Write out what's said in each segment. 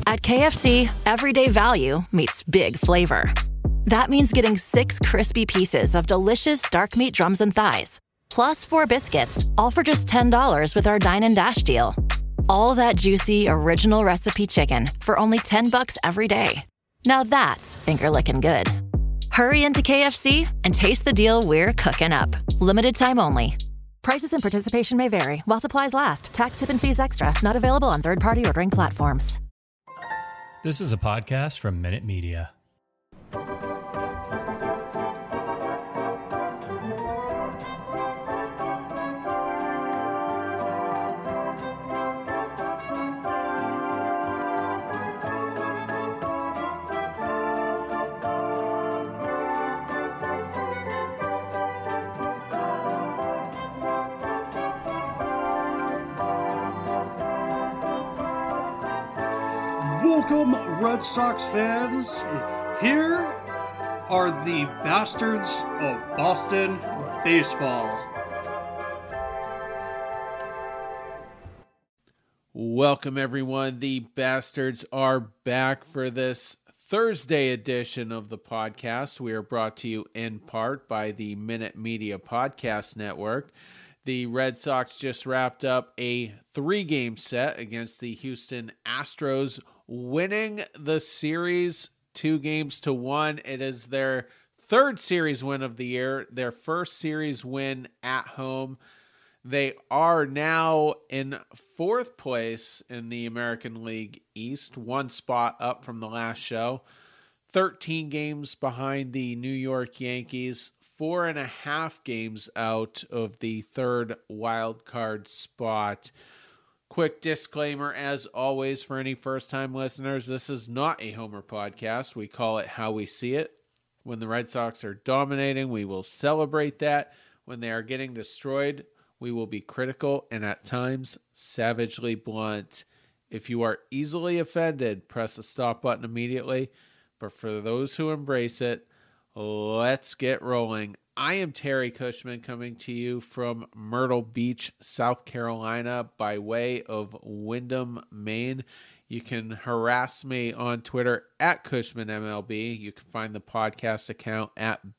At KFC, everyday value meets big flavor. That means getting 6 crispy pieces of delicious dark meat drums and thighs, plus 4 biscuits, all for just $10 with our Dine and Dash deal. All that juicy, original recipe chicken for only $10 every day. Now that's finger-licking good. Hurry into KFC and taste the deal we're cooking up. Limited time only. Prices and participation may vary while supplies last. Tax, tip, and fees extra. Not available on third-party ordering platforms. This is a podcast from Minute Media. Welcome, Red Sox fans. Here are the Bastards of Boston baseball. Welcome, everyone. The Bastards are back for this Thursday edition of the podcast. We are brought to you in part by the Minute Media Podcast Network. The Red Sox just wrapped up a 3-game set against the Houston Astros, winning the series 2-1. It is their 3rd series win of the year, their first series win at home. They are now in 4th place in the American League East, 1 spot up from the last show, 13 games behind the New York Yankees, 4.5 games out of the 3rd wild card spot. Quick disclaimer, as always, for any first-time listeners, this is not a Homer podcast. We call it How We See It. When the Red Sox are dominating, we will celebrate that. When they are getting destroyed, we will be critical and at times savagely blunt. If you are easily offended, press the stop button immediately. But for those who embrace it, let's get rolling. I am Terry Cushman, coming to you from Myrtle Beach, South Carolina, by way of Windham, Maine. You can harass me on Twitter at CushmanMLB. You can find the podcast account at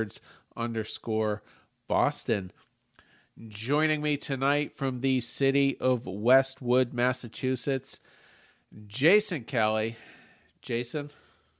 Bastards_Boston. Joining me tonight from the city of Westwood, Massachusetts, Jason Kelly. Jason?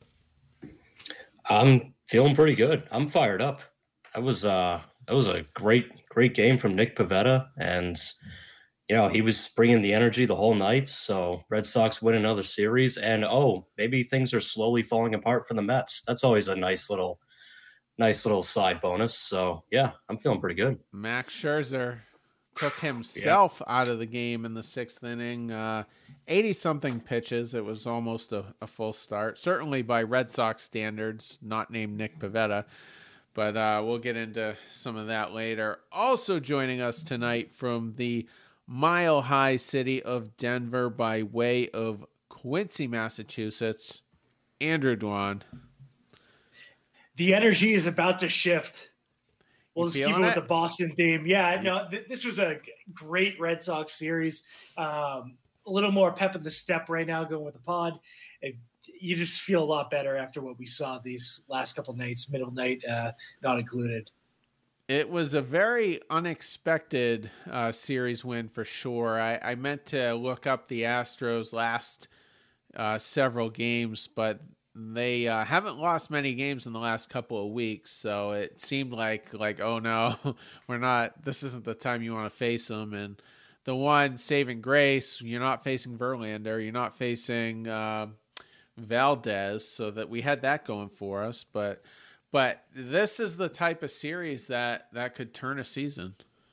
I'm feeling pretty good. I'm fired up. That was a great game from Nick Pivetta, and he was bringing the energy the whole night. So Red Sox win another series, and maybe things are slowly falling apart for the Mets. That's always a nice little side bonus. So yeah, I'm feeling pretty good. Max Scherzer took himself out of the game in the 6th inning. 80-something pitches. It was almost a full start. Certainly by Red Sox standards, not named Nick Pivetta. But we'll get into some of that later. Also joining us tonight from the mile-high city of Denver by way of Quincy, Massachusetts, Andrew Dwan. The energy is about to shift. We'll just keep it with the Boston theme. Yeah, no, this was a great Red Sox series. A little more pep in the step right now going with the pod. You just feel a lot better after what we saw these last couple nights, middle night not included. It was a very unexpected series win for sure. I meant to look up the Astros last several games, but they haven't lost many games in the last couple of weeks, so it seemed like oh no, we're not. This isn't the time you want to face them. And the one saving grace, you're not facing Verlander, you're not facing Valdez, so that we had that going for us. But this is the type of series that could turn a season.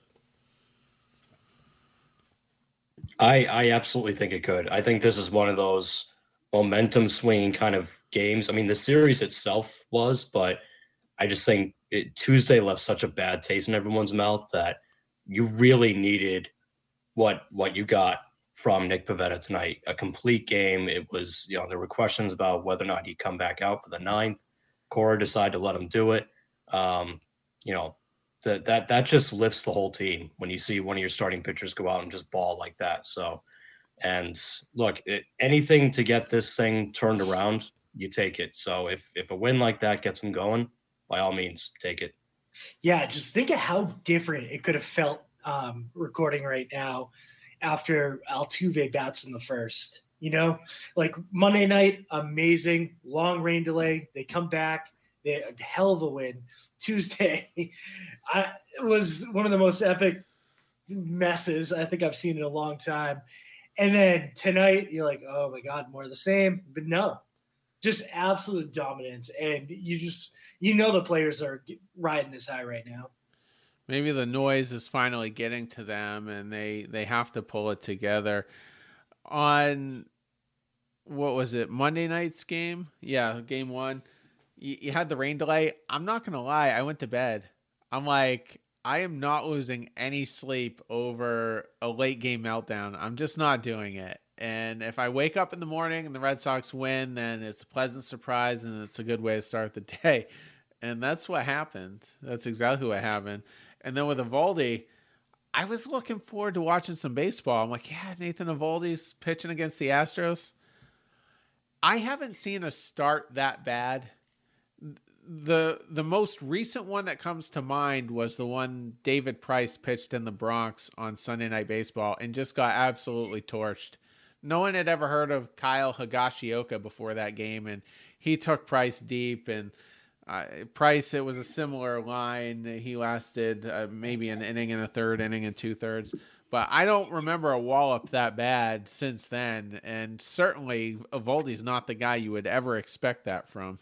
I absolutely think it could. I think this is one of those momentum swinging kind of games. I mean, the series itself was, but I just think Tuesday left such a bad taste in everyone's mouth that you really needed what you got from Nick Pivetta tonight. A complete game. It was, there were questions about whether or not he'd come back out for the 9th. Cora decided to let him do it. That just lifts the whole team when you see one of your starting pitchers go out and just ball like that. So And look, anything to get this thing turned around, you take it. So if a win like that gets them going, by all means, take it. Yeah, just think of how different it could have felt recording right now after Altuve bats in the first. You know, like Monday night, amazing, long rain delay. They come back, they a hell of a win. Tuesday, it was one of the most epic messes I think I've seen in a long time. And then tonight, you're like, oh my God, more of the same. But no, just absolute dominance. And the players are riding this high right now. Maybe the noise is finally getting to them and they have to pull it together. On, what was it, Monday night's game? Yeah, game one. You had the rain delay. I'm not going to lie. I went to bed. I'm like, I am not losing any sleep over a late game meltdown. I'm just not doing it. And if I wake up in the morning and the Red Sox win, then it's a pleasant surprise and it's a good way to start the day. And that's what happened. That's exactly what happened. And then with Eovaldi, I was looking forward to watching some baseball. I'm like, yeah, Nathan Eovaldi's pitching against the Astros. I haven't seen a start that bad. The most recent one that comes to mind was the one David Price pitched in the Bronx on Sunday Night Baseball and just got absolutely torched. No one had ever heard of Kyle Higashioka before that game, and he took Price deep. And Price, it was a similar line. He lasted maybe an inning and a third, inning and 2/3. But I don't remember a wallop that bad since then, and certainly Eovaldi's not the guy you would ever expect that from.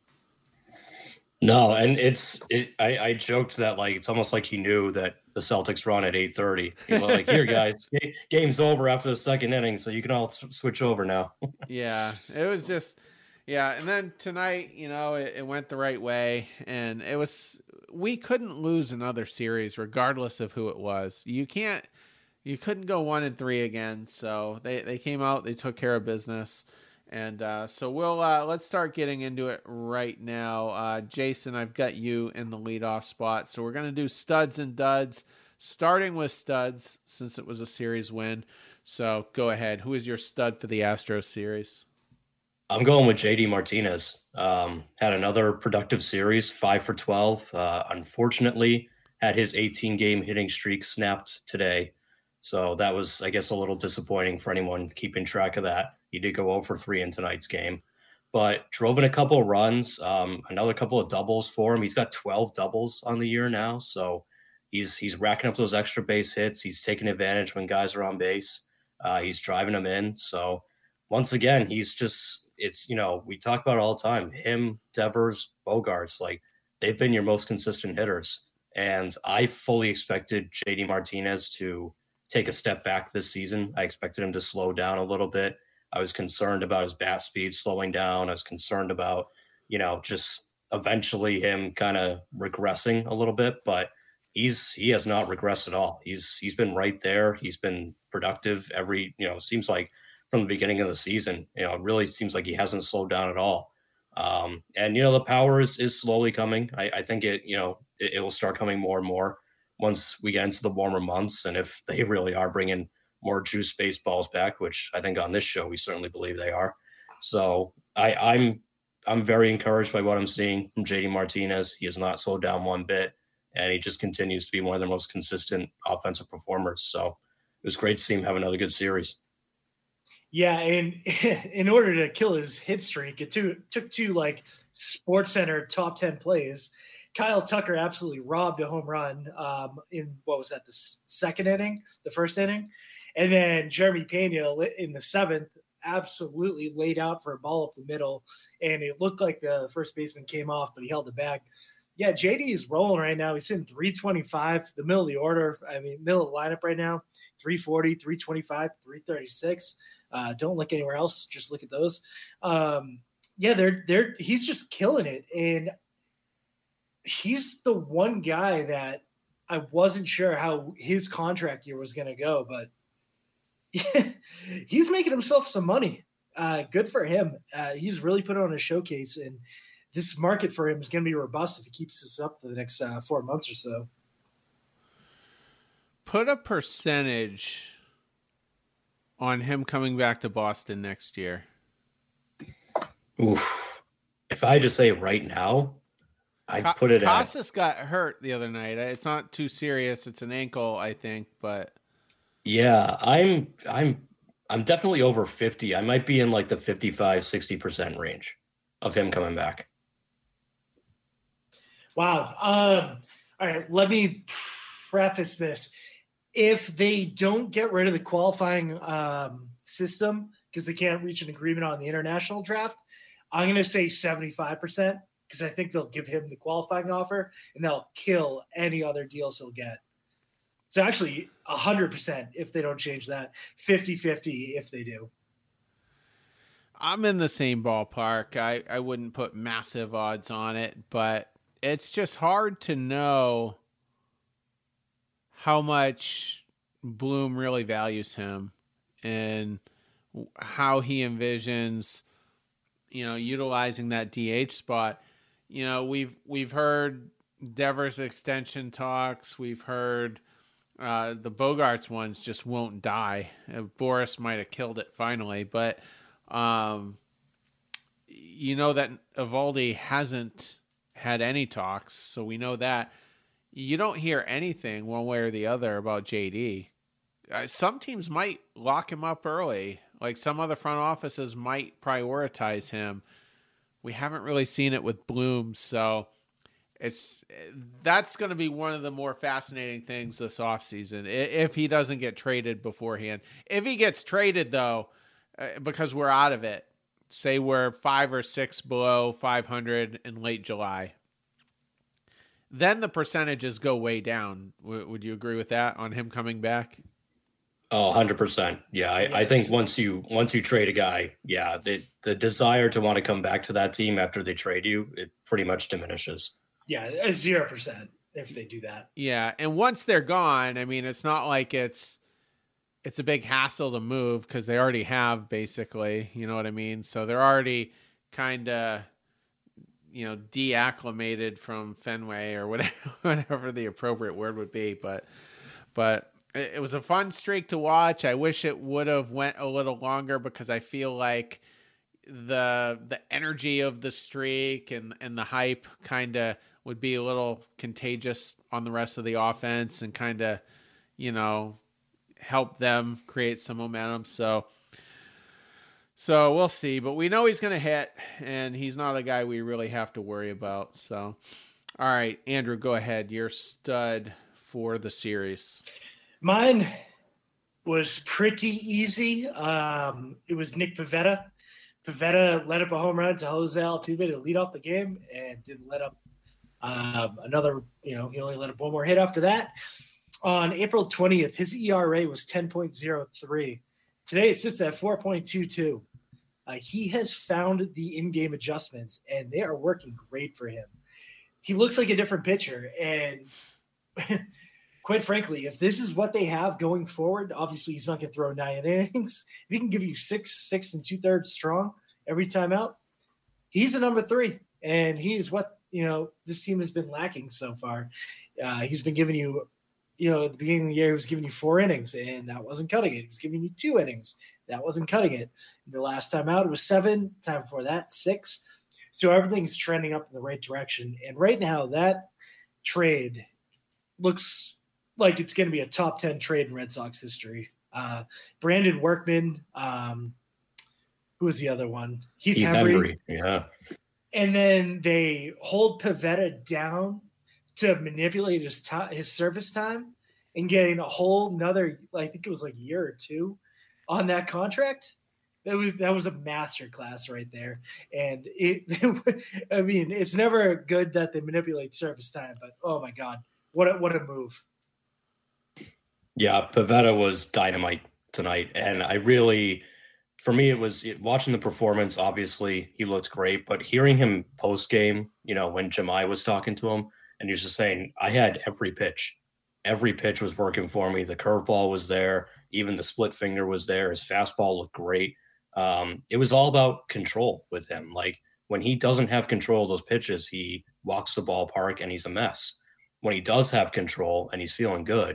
No, and I joked that like it's almost like he knew that the Celtics run at 8:30. He's like, "Here, guys, game's over after the second inning, so you can all switch over now." Yeah, it was just, yeah. And then tonight, it went the right way, and we couldn't lose another series regardless of who it was. You couldn't go 1-3 again. So they came out, they took care of business. And so let's start getting into it right now. Jason, I've got you in the leadoff spot. So we're going to do studs and duds, starting with studs since it was a series win. So go ahead. Who is your stud for the Astros series? I'm going with JD Martinez. Had another productive series, 5 for 12. Unfortunately, had his 18-game hitting streak snapped today. So that was, I guess, a little disappointing for anyone keeping track of that. He did go 0 for 3 in tonight's game, but drove in a couple of runs, another couple of doubles for him. He's got 12 doubles on the year now. So he's racking up those extra base hits. He's taking advantage when guys are on base. He's driving them in. So once again, we talk about it all the time. Him, Devers, Bogaerts, like they've been your most consistent hitters. And I fully expected JD Martinez to take a step back this season. I expected him to slow down a little bit. I was concerned about his bat speed slowing down. I was concerned about, just eventually him kind of regressing a little bit, but he has not regressed at all. He's been right there. He's been productive seems like from the beginning of the season, it really seems like he hasn't slowed down at all. And the power is slowly coming. I think it will start coming more and more once we get into the warmer months. And if they really are bringing more juice baseballs back, which I think on this show, we certainly believe they are. So I'm very encouraged by what I'm seeing from JD Martinez. He has not slowed down one bit, and he just continues to be one of the most consistent offensive performers. So it was great to see him have another good series. Yeah, and in order to kill his hit streak, it took two like SportsCenter top 10 plays. Kyle Tucker absolutely robbed a home run in, what was that, the second inning, the first inning? And then Jeremy Pena in the seventh absolutely laid out for a ball up the middle, and it looked like the first baseman came off, but he held it back. Yeah, JD is rolling right now. He's hitting 325, the middle of the order. Middle of the lineup right now, 340, 325, 336. Don't look anywhere else. Just look at those. He's just killing it. And he's the one guy that I wasn't sure how his contract year was going to go, but he's making himself some money. Good for him. He's really put on a showcase, and this market for him is going to be robust if he keeps this up for the next 4 months or so. Put a percentage on him coming back to Boston next year? Oof. If I had to say right now, I'd put it at... Costas got hurt the other night. It's not too serious. It's an ankle, I think, but... Yeah, I'm definitely over 50. I might be in like the 55, 60% range of him coming back. Wow. All right, let me preface this. If they don't get rid of the qualifying system because they can't reach an agreement on the international draft, I'm going to say 75% because I think they'll give him the qualifying offer and they'll kill any other deals he'll get. It's actually 100% if they don't change that, 50-50 if they do. I'm in the same ballpark. I wouldn't put massive odds on it, but it's just hard to know how much Bloom really values him and how he envisions, utilizing that DH spot. We've heard Devers extension talks. We've heard the Bogaerts ones just won't die. Boris might have killed it finally, but that Eovaldi hasn't had any talks, so we know that. You don't hear anything one way or the other about JD. Some teams might lock him up early. Like some other front offices might prioritize him. We haven't really seen it with Bloom, so that's going to be one of the more fascinating things this offseason if he doesn't get traded beforehand. If he gets traded, though, because we're out of it, say we're 5 or 6 below 500 in late July, then the percentages go way down. Would you agree with that on him coming back? Oh, 100%. Yeah, I think once you trade a guy, yeah, the desire to want to come back to that team after they trade you, it pretty much diminishes. Yeah, 0% if they do that. Yeah, and once they're gone, I mean, it's not like it's a big hassle to move because they already have basically, you know what I mean? So they're already kind of, deacclimated from Fenway or whatever the appropriate word would be. But it was a fun streak to watch. I wish it would have went a little longer because I feel like the energy of the streak and the hype kind of would be a little contagious on the rest of the offense and kind of, help them create some momentum. So we'll see, but we know he's going to hit, and he's not a guy we really have to worry about. So, all right, Andrew, go ahead. Your stud for the series. Mine was pretty easy. It was Nick Pivetta. Pivetta led up a home run to Jose Altuve to lead off the game and didn't let up another, he only let up one more hit after that. On April 20th, his ERA was 10.03. Today it sits at 4.22. He has found the in-game adjustments, and they are working great for him. He looks like a different pitcher, and quite frankly, if this is what they have going forward, obviously he's not going to throw 9 innings. If he can give you 6 2/3 strong every time out, he's a number 3, and he is what this team has been lacking so far. He's been giving you. At the beginning of the year, he was giving you 4 innings, and that wasn't cutting it. He was giving you 2 innings. That wasn't cutting it. The last time out, it was 7. Time before that, 6. So everything's trending up in the right direction. And right now, that trade looks like it's going to be a top 10 trade in Red Sox history. Brandon Workman, who was the other one? Heath Hembree. Yeah. And then they hold Pivetta down to manipulate his service time and getting a whole another, I think it was like a year or 2 on that contract. That was a masterclass right there. And it's never good that they manipulate service time, but oh my God, what a move. Yeah, Pivetta was dynamite tonight. And for me, it was watching the performance. Obviously he looked great, but hearing him post game, when Jemai was talking to him, and he was just saying, I had every pitch. Every pitch was working for me. The curveball was there. Even the split finger was there. His fastball looked great. It was all about control with him. Like when he doesn't have control of those pitches, he walks the ballpark and he's a mess. When he does have control and he's feeling good,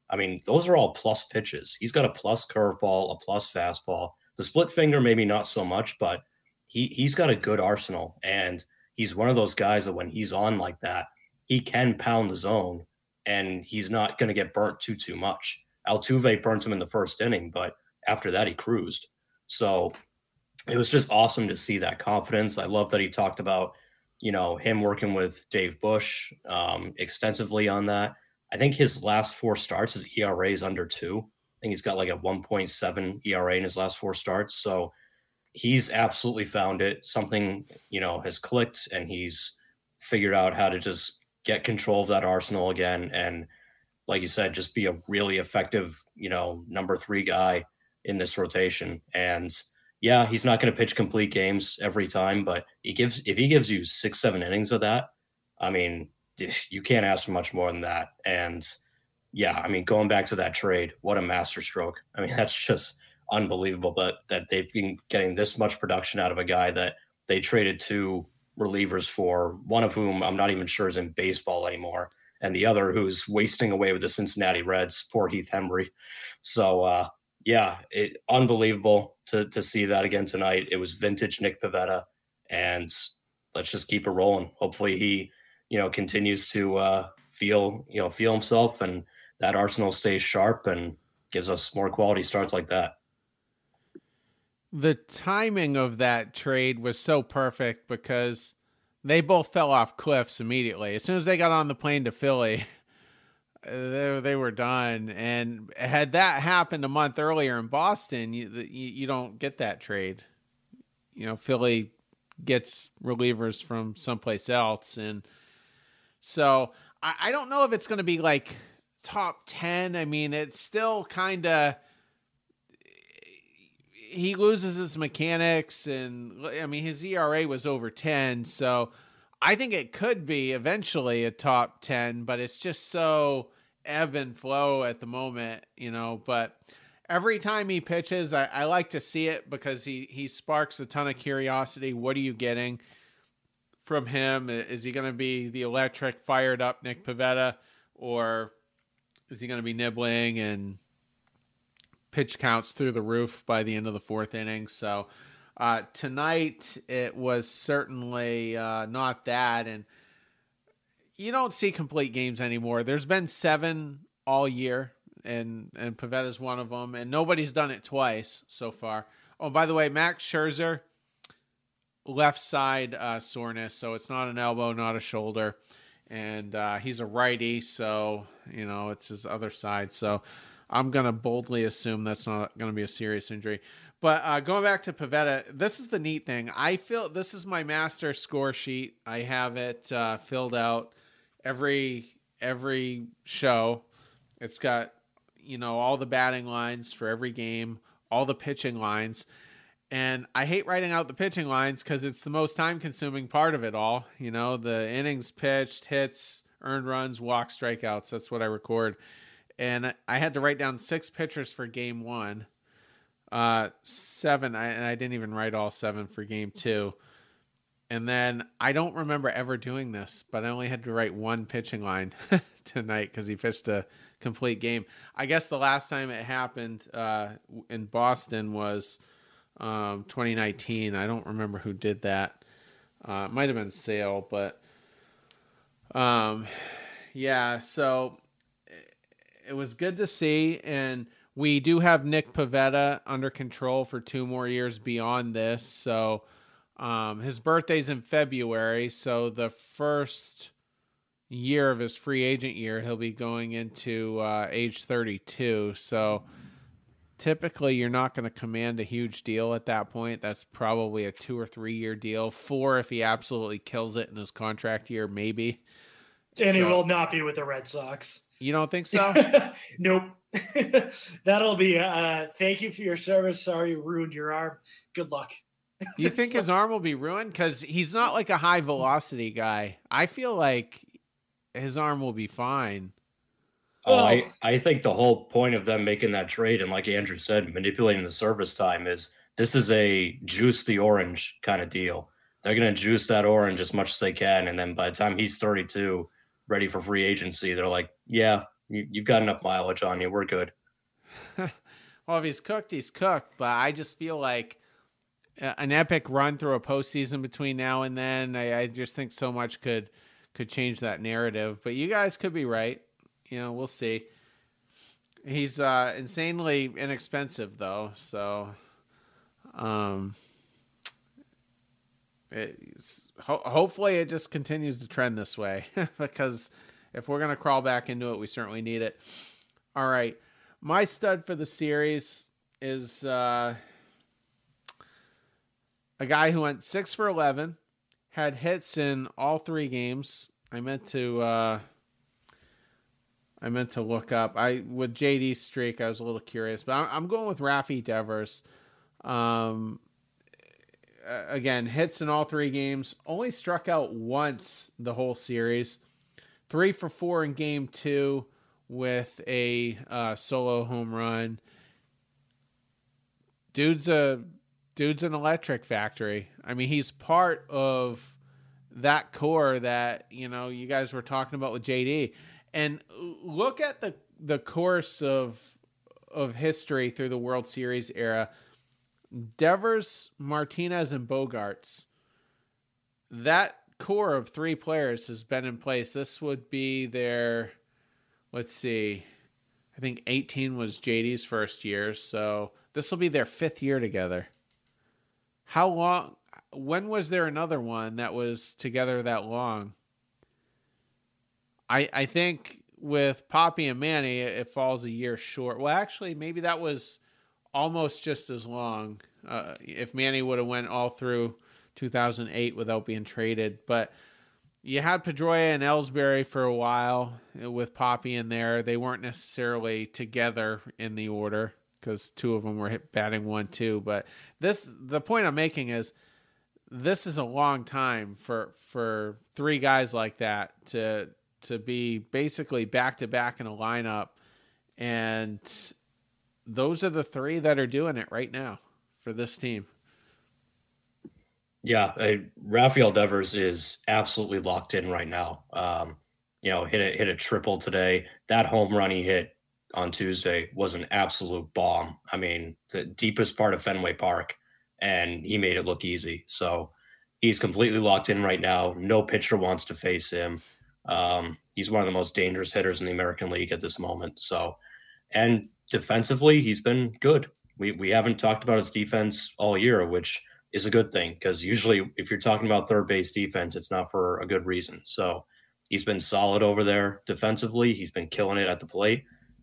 I mean, those are all plus pitches. He's got a plus curveball, a plus fastball. The split finger, maybe not so much, but he's got a good arsenal. And he's one of those guys that when he's on like that, he can pound the zone and he's not going to get burnt too much. Altuve burnt him in the first inning, but after that, he cruised. So it was just awesome to see that confidence. I love that he talked about, him working with Dave Bush extensively on that. I think his last 4 starts, his ERA is under 2. I think he's got like a 1.7 ERA in his last 4 starts. So he's absolutely found it. Something, has clicked, and he's figured out how to just get control of that arsenal again. And like you said, just be a really effective, number 3 guy in this rotation. And yeah, he's not going to pitch complete games every time, but if he gives you 6-7 innings of that, I mean, you can't ask for much more than that. And yeah, I mean, going back to that trade, what a masterstroke. I mean, that's just unbelievable that they've been getting this much production out of a guy that they traded 2 relievers for, one of whom I'm not even sure is in baseball anymore, and the other who's wasting away with the Cincinnati Reds, poor Heath Hembree. So, yeah, unbelievable to see that again tonight. It was vintage Nick Pivetta, and let's just keep it rolling. Hopefully he, continues to feel himself, and that arsenal stays sharp and gives us more quality starts like that. The timing of that trade was so perfect because they both fell off cliffs immediately. As soon as they got on the plane to Philly, they were done. And had that happened a month earlier in Boston, you don't get that trade. Philly gets relievers from someplace else. And so I don't know if it's going to be like top 10. I mean, it's still kind of, he loses his mechanics, and I mean, his ERA was over 10. So I think it could be eventually a top 10, but it's just so ebb and flow at the moment, but every time he pitches, I like to see it because he sparks a ton of curiosity. What are you getting from him? Is he going to be the electric, fired up Nick Pivetta, or is he going to be nibbling and pitch counts through the roof by the end of the 4th inning? So tonight it was certainly not that, and you don't see complete games anymore. There's been 7 all year, and Pivetta's one of them, and nobody's done it twice so far. Oh, by the way, Max Scherzer, left side soreness, so it's not an elbow, not a shoulder, and he's a righty, so it's his other side. So I'm going to boldly assume that's not going to be a serious injury. But going back to Pivetta, this is the neat thing. I feel this is my master score sheet. I have it filled out every show. It's got, all the batting lines for every game, all the pitching lines. And I hate writing out the pitching lines because it's the most time-consuming part of it all. The innings pitched, hits, earned runs, walks, strikeouts. That's what I record. And I had to write down 6 pitchers for game 1, 7, and I didn't even write all 7 for game 2. And then I don't remember ever doing this, but I only had to write 1 pitching line tonight because he pitched a complete game. I guess the last time it happened in Boston was 2019. I don't remember who did that. It might have been Sale, but yeah, so it was good to see, and we do have Nick Pivetta under control for 2 more years beyond this. So his birthday's in February, so the first year of his free agent year, he'll be going into age 32. So typically you're not going to command a huge deal at that point. That's probably a 2 or 3 year deal. 4 if he absolutely kills it in his contract year, maybe. And he will not be with the Red Sox. You don't think so? Nope. That'll be thank you for your service. Sorry you ruined your arm. Good luck. You think his arm will be ruined? Because he's not like a high velocity guy. I feel like his arm will be fine. Oh, I think the whole point of them making that trade, and like Andrew said, manipulating the service time, is this is a juice the orange kind of deal. They're going to juice that orange as much as they can, and then by the time he's 32, ready for free agency, they're like, yeah, You've got enough mileage on you. We're good. Well, if he's cooked. But I just feel like an epic run through a postseason between now and then. I just think so much could change that narrative. But you guys could be right. We'll see. He's insanely inexpensive though, so hopefully it just continues to trend this way because if we're going to crawl back into it, we certainly need it. All right. My stud for the series is a guy who went 6 for 11, had hits in all 3 games. I meant to look up. With JD's streak, I was a little curious, but I'm going with Rafi Devers. Again, hits in all 3 games. Only struck out once the whole series. 3 for 4 in game 2 with a solo home run. Dude's an electric factory. I mean, he's part of that core that you guys were talking about with JD. And look at the course of history through the World Series era. Devers, Martinez, and Bogaerts. That core of 3 players has been in place. This would be their, let's see, I think 18 was JD's first year, so this will be their 5th year together. How long? When was there another one that was together that long? I think with Poppy and Manny, it falls a year short. Well, actually, maybe that was almost just as long if Manny would have went all through 2008 without being traded. But you had Pedroia and Ellsbury for a while with Poppy in there. They weren't necessarily together in the order because 2 of them were batting 1-2. But the point I'm making is this is a long time for 3 guys like that to be basically back-to-back in a lineup. And those are the 3 that are doing it right now for this team. Yeah, Rafael Devers is absolutely locked in right now. Hit a triple today. That home run he hit on Tuesday was an absolute bomb. I mean, the deepest part of Fenway Park, and he made it look easy. So he's completely locked in right now. No pitcher wants to face him. He's one of the most dangerous hitters in the American League at this moment. So, and defensively, he's been good. We haven't talked about his defense all year, which is a good thing because usually if you're talking about third base defense, it's not for a good reason. So he's been solid over there defensively. He's been killing it at the plate.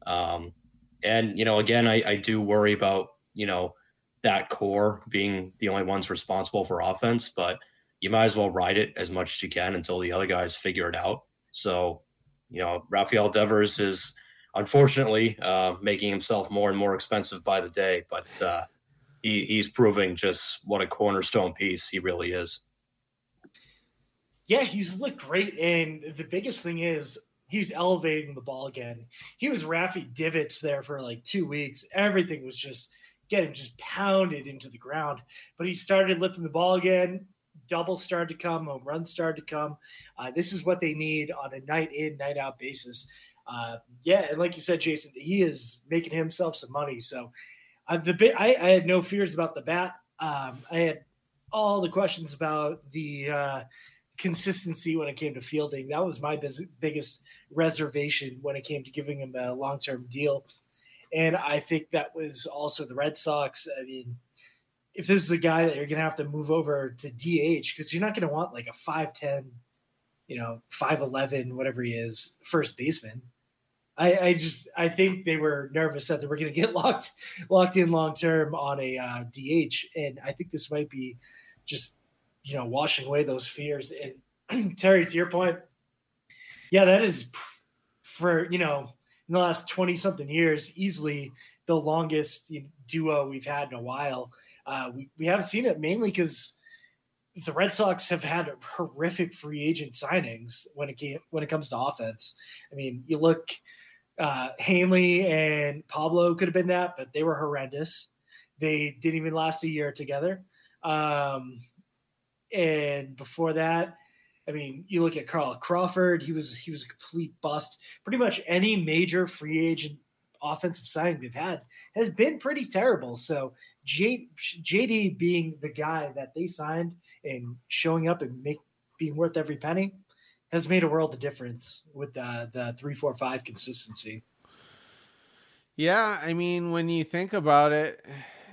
Again, I do worry about, that core being the only ones responsible for offense, but you might as well ride it as much as you can until the other guys figure it out. So, Rafael Devers is unfortunately making himself more and more expensive by the day, but he's proving just what a cornerstone piece he really is. Yeah, he's looked great. And the biggest thing is he's elevating the ball again. He was Rafi Divots there for like 2 weeks. Everything was just getting pounded into the ground. But he started lifting the ball again. Doubles started to come. Home runs started to come. This is what they need on a night in, night out basis. And like you said, Jason, he is making himself some money. So I had no fears about the bat. I had all the questions about the consistency when it came to fielding. That was my biggest reservation when it came to giving him a long-term deal. And I think that was also the Red Sox. I mean, if this is a guy that you're going to have to move over to DH, because you're not going to want like a 5'10", 5'11", whatever he is, first baseman. I think they were nervous that they were going to get locked in long term on a DH, and I think this might be just washing away those fears. And Terry, to your point, yeah, that is for in the last 20 something years easily the longest duo we've had in a while. We haven't seen it mainly because the Red Sox have had horrific free agent signings when it comes to offense. I mean, you look. Hanley and Pablo could have been that, but they were horrendous. They didn't even last a year together. And before that, I mean, you look at Carl Crawford, he was a complete bust. Pretty much any major free agent offensive signing they've had has been pretty terrible. So JD being the guy that they signed and showing up and being worth every penny has made a world of difference with the 3-4-5 consistency. Yeah, I mean, when you think about it,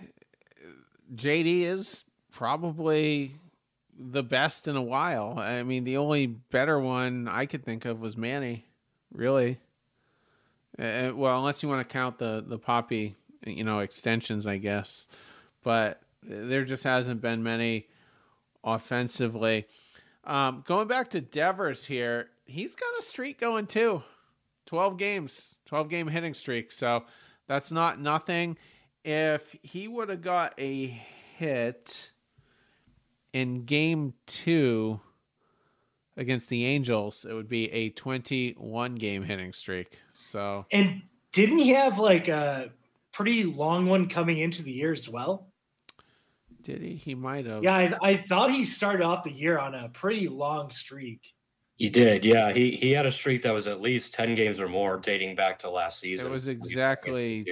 JD is probably the best in a while. I mean, the only better one I could think of was Manny, really. Well, unless you want to count the Poppy, extensions, I guess. But there just hasn't been many offensively. Going back to Devers here, he's got a streak going too. 12 game hitting streak. So that's not nothing. If he would have got a hit in game 2 against the Angels, it would be a 21 game hitting streak. So, and didn't he have like a pretty long one coming into the year as well? Did he? He might have. Yeah, I thought he started off the year on a pretty long streak. He did, yeah. He had a streak that was at least 10 games or more dating back to last season. It was exactly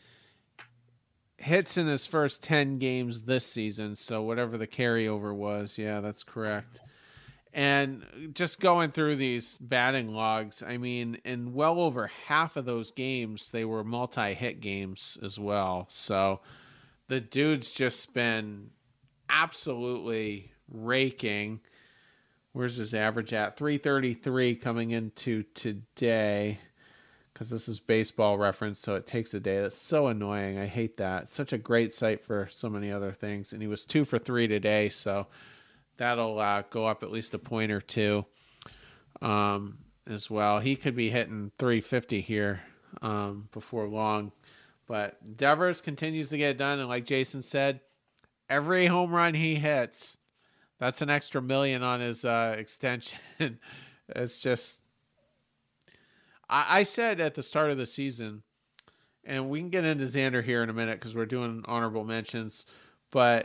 hits in his first 10 games this season, so whatever the carryover was, yeah, that's correct. And just going through these batting logs, I mean, in well over half of those games, they were multi-hit games as well. So the dude's just been absolutely raking. Where's his average at? 333 coming into today, because this is Baseball Reference, so it takes a day. That's so annoying. I hate that. It's such a great site for so many other things. And he was 2 for 3 today, so that'll go up at least a point or two as well. He could be hitting 350 here before long. But Devers continues to get it done, and like Jason said, every home run he hits, that's an extra $1 million on his extension. It's just, I said at the start of the season, and we can get into Xander here in a minute because we're doing honorable mentions, but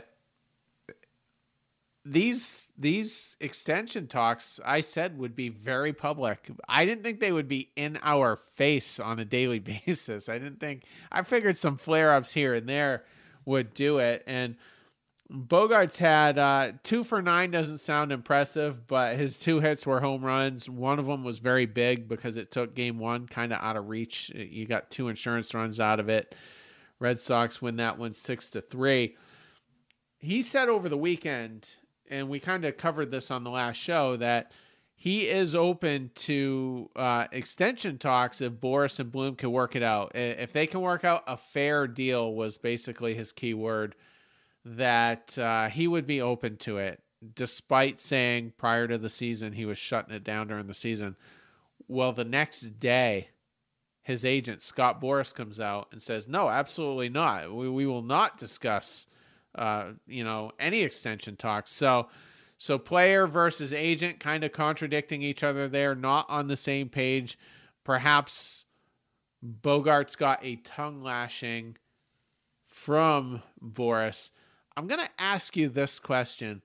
these extension talks, I said, would be very public. I didn't think they would be in our face on a daily basis. I figured some flare-ups here and there would do it. And Bogaerts had 2 for 9, doesn't sound impressive, but his 2 hits were home runs. One of them was very big because it took game 1 kind of out of reach. You got 2 insurance runs out of it. Red Sox win that one 6-3. He said over the weekend, and we kind of covered this on the last show, that he is open to extension talks if Boras and Bloom can work it out. If they can work out a fair deal, was basically his key word, that he would be open to it, despite saying prior to the season he was shutting it down during the season. Well, the next day, his agent, Scott Boras, comes out and says, no, absolutely not. We will not discuss any extension talks. So player versus agent kind of contradicting each other there, not on the same page. Perhaps Bogaerts got a tongue lashing from Boras. I'm going to ask you this question.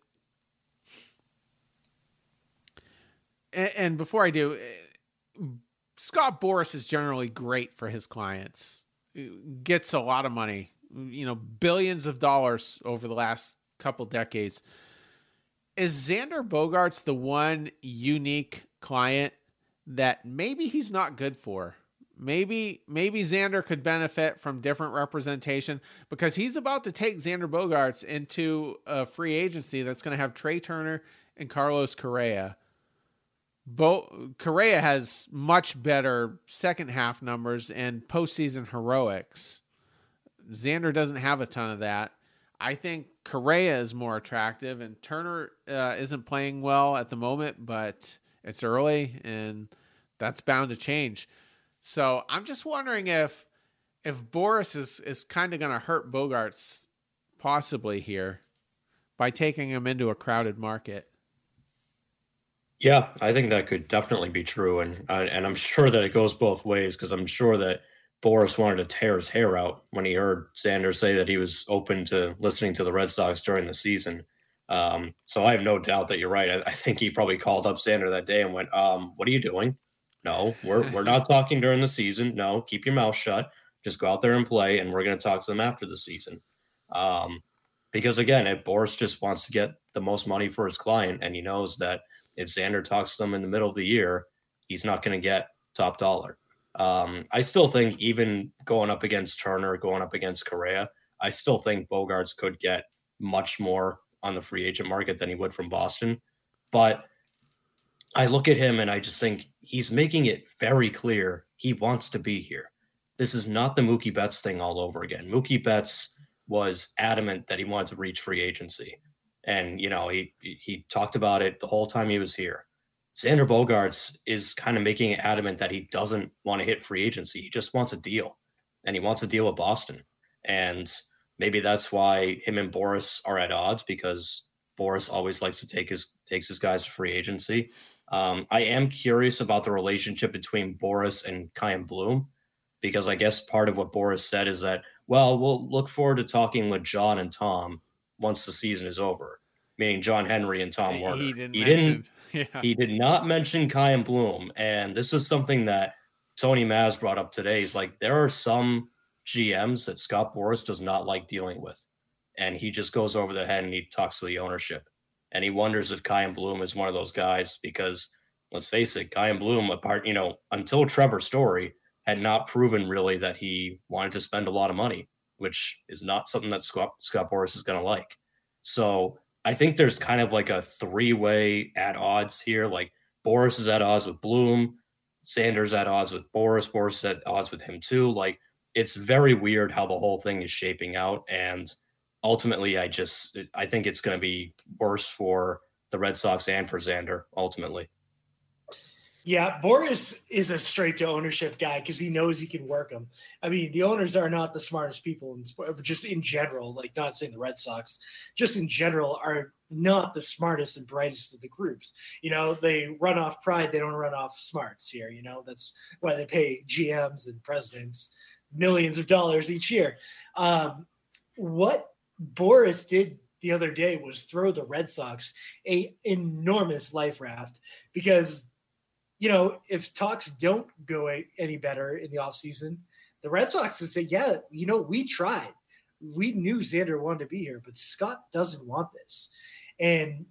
And before I do, Scott Boras is generally great for his clients. Gets a lot of money, billions of dollars over the last couple decades. Is Xander Bogaerts the one unique client that maybe he's not good for? Maybe Xander could benefit from different representation, because he's about to take Xander Bogaerts into a free agency that's going to have Trey Turner and Carlos Correa. Correa has much better second half numbers and postseason heroics. Xander doesn't have a ton of that. I think Correa is more attractive, and Turner isn't playing well at the moment, but it's early and that's bound to change. So I'm just wondering if Boras is kind of going to hurt Bogaerts possibly here by taking him into a crowded market. Yeah, I think that could definitely be true. And I'm sure that it goes both ways, because I'm sure that Boras wanted to tear his hair out when he heard Xander say that he was open to listening to the Red Sox during the season. So I have no doubt that you're right. I think he probably called up Xander that day and went, what are you doing? No, we're not talking during the season. No, keep your mouth shut. Just go out there and play, and we're going to talk to them after the season. Because again, Boris just wants to get the most money for his client, and he knows that if Xander talks to them in the middle of the year, he's not going to get top dollar. I still think even going up against Turner, going up against Correa, I still think Bogaerts could get much more on the free agent market than he would from Boston. But I look at him and I just think he's making it very clear he wants to be here. This is not the Mookie Betts thing all over again. Mookie Betts was adamant that he wanted to reach free agency. And, you know, he talked about it the whole time he was here. Xander Bogaerts is kind of making it adamant that he doesn't want to hit free agency. He just wants a deal, and he wants a deal with Boston. And maybe that's why him and Boris are at odds, because Boris always likes to takes his guys to free agency. I am curious about the relationship between Boris and Chaim Bloom, because I guess part of what Boris said is that, well, we'll look forward to talking with John and Tom once the season is over, meaning John Henry and Tom Werner. He did not mention Chaim Bloom. And this is something that Tony Maz brought up today. He's like, there are some GMs that Scott Boras does not like dealing with. And he just goes over the head and he talks to the ownership. And he wonders if Chaim Bloom is one of those guys, because let's face it, Chaim Bloom, until Trevor Story, had not proven really that he wanted to spend a lot of money, which is not something that Scott Boras is going to like. So I think there's kind of like a three-way at odds here. Like Boris is at odds with Bloom, Xander's at odds with Boris is at odds with him too. Like, it's very weird how the whole thing is shaping out. And ultimately, I think it's going to be worse for the Red Sox and for Xander ultimately. Yeah, Boris is a straight to ownership guy because he knows he can work them. I mean, the owners are not the smartest people in sport, just in general, like not saying the Red Sox, just in general are not the smartest and brightest of the groups. You know, they run off pride. They don't run off smarts here. You know, that's why they pay GMs and presidents millions of dollars each year. What Boris did the other day was throw the Red Sox a enormous life raft, because you know, if talks don't go any better in the offseason, the Red Sox would say, yeah, you know, we tried. We knew Xander wanted to be here, but Scott doesn't want this. And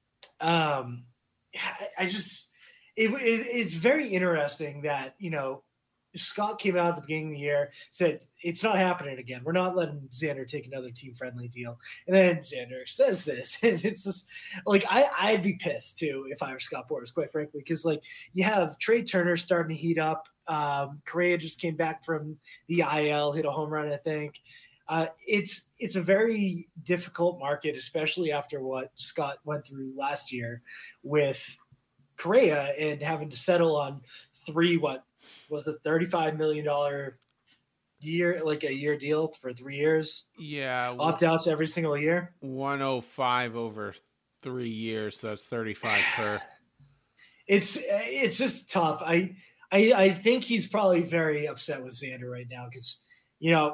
it's very interesting that, you know, Scott came out at the beginning of the year, said, it's not happening again. We're not letting Xander take another team-friendly deal. And then Xander says this, and it's just like, I'd be pissed too if I were Scott Boras, quite frankly, because like you have Trey Turner starting to heat up. Correa just came back from the IL, hit a home run, I think. It's a very difficult market, especially after what Scott went through last year with Correa and having to settle on was the $35 million year, like a year deal for 3 years? Yeah. Opt-outs every single year? 105 over 3 years, so that's 35 per. It's just tough. I think he's probably very upset with Xander right now because, you know,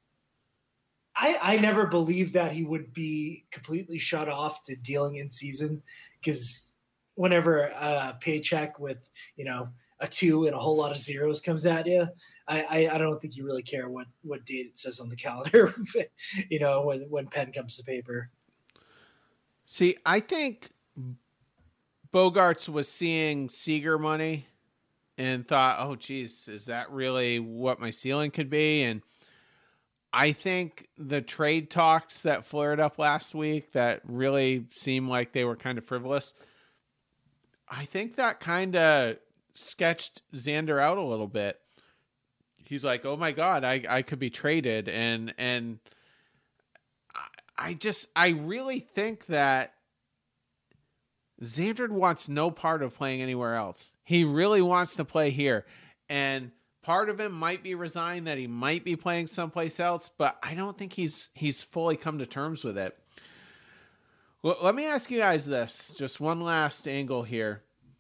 I never believed that he would be completely shut off to dealing in season, because whenever a paycheck with, you know, a 2 and a whole lot of zeros comes at you, I don't think you really care what date it says on the calendar, you know, when pen comes to paper. See, I think Bogaerts was seeing Seager money and thought, oh, geez, is that really what my ceiling could be? And I think the trade talks that flared up last week that really seemed like they were kind of frivolous, I think that kind of sketched Xander out a little bit. He's like, oh my God, I could be traded. And I really think that Xander wants no part of playing anywhere else. He really wants to play here. And part of him might be resigned that he might be playing someplace else, but I don't think he's fully come to terms with it. Well, let me ask you guys this, just one last angle here.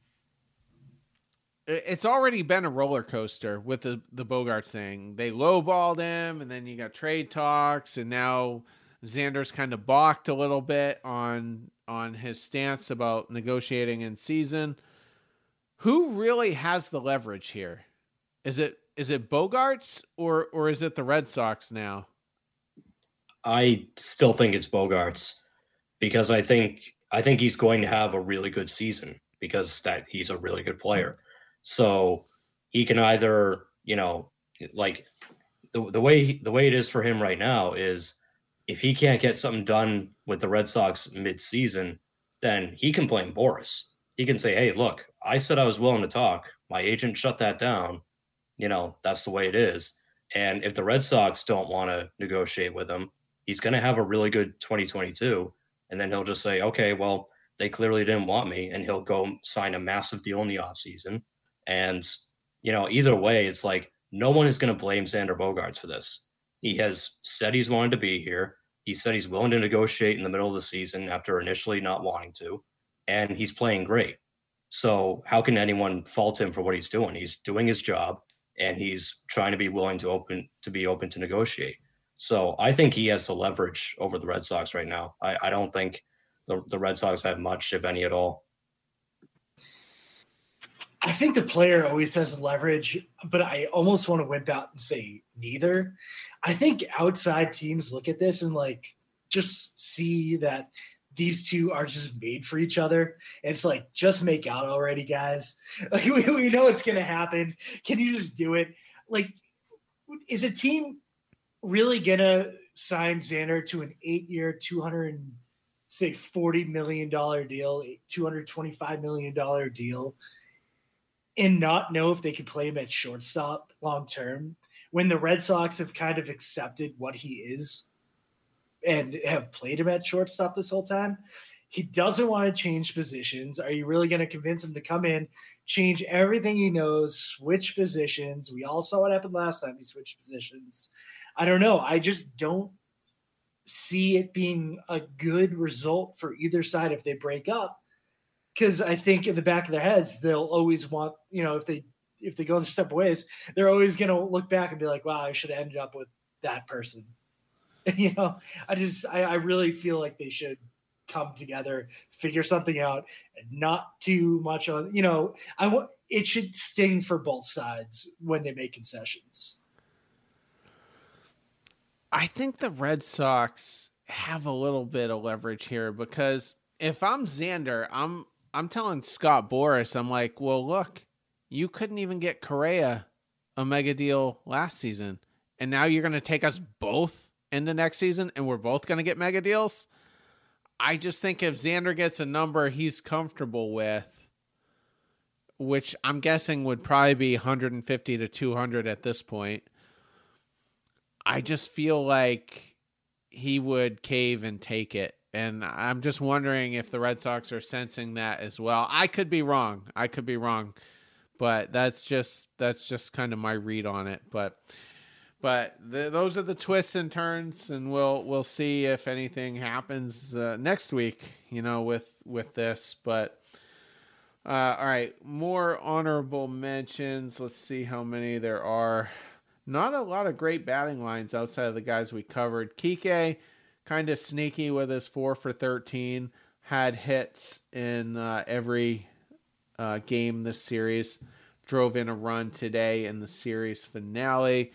It's already been a roller coaster with the Bogaerts thing. They lowballed him, and then you got trade talks, and now Xander's kind of balked a little bit on his stance about negotiating in season. Who really has the leverage here? Is it Bogaerts or is it the Red Sox now? I still think it's Bogaerts because I think he's going to have a really good season because that he's a really good player. So he can either, like the way it is for him right now is if he can't get something done with the Red Sox mid-season, then he can blame Boras. He can say, hey, look, I said I was willing to talk. My agent shut that down. That's the way it is. And if the Red Sox don't want to negotiate with him, he's going to have a really good 2022. And then he'll just say, okay, well, they clearly didn't want me. And he'll go sign a massive deal in the offseason. And, either way, it's like no one is going to blame Xander Bogaerts for this. He has said he's wanted to be here. He said he's willing to negotiate in the middle of the season after initially not wanting to. And he's playing great. So how can anyone fault him for what he's doing? He's doing his job and he's trying to be willing to be open to negotiate. So I think he has the leverage over the Red Sox right now. I don't think the Red Sox have much, if any at all. I think the player always has leverage, but I almost want to wimp out and say neither. I think outside teams look at this and just see that these two are just made for each other. And it's like, just make out already, guys. Like we know it's going to happen. Can you just do it? Like, is a team really going to sign Xander to an 8-year, $40 million deal, $225 million deal, and not know if they could play him at shortstop long-term when the Red Sox have kind of accepted what he is and have played him at shortstop this whole time? He doesn't want to change positions. Are you really going to convince him to come in, change everything he knows, switch positions? We all saw what happened last time he switched positions. I don't know. I just don't see it being a good result for either side if they break up. Because I think in the back of their heads, they'll always want, if they go their separate ways, they're always going to look back and be like, wow, I should have ended up with that person. I really feel like they should come together, figure something out, and not too much on, it should sting for both sides when they make concessions. I think the Red Sox have a little bit of leverage here because if I'm Xander, I'm telling Scott Boras, I'm like, well, look, you couldn't even get Correa a mega deal last season. And now you're going to take us both into next season and we're both going to get mega deals. I just think if Xander gets a number he's comfortable with, which I'm guessing would probably be 150 to 200 at this point, I just feel like he would cave and take it. And I'm just wondering if the Red Sox are sensing that as well. I could be wrong. But that's just kind of my read on it. But those are the twists and turns, and we'll see if anything happens next week, with this. But all right, more honorable mentions. Let's see how many there are. Not a lot of great batting lines outside of the guys we covered. Kike, kind of sneaky with his 4 for 13, had hits in every game this series, drove in a run today in the series finale.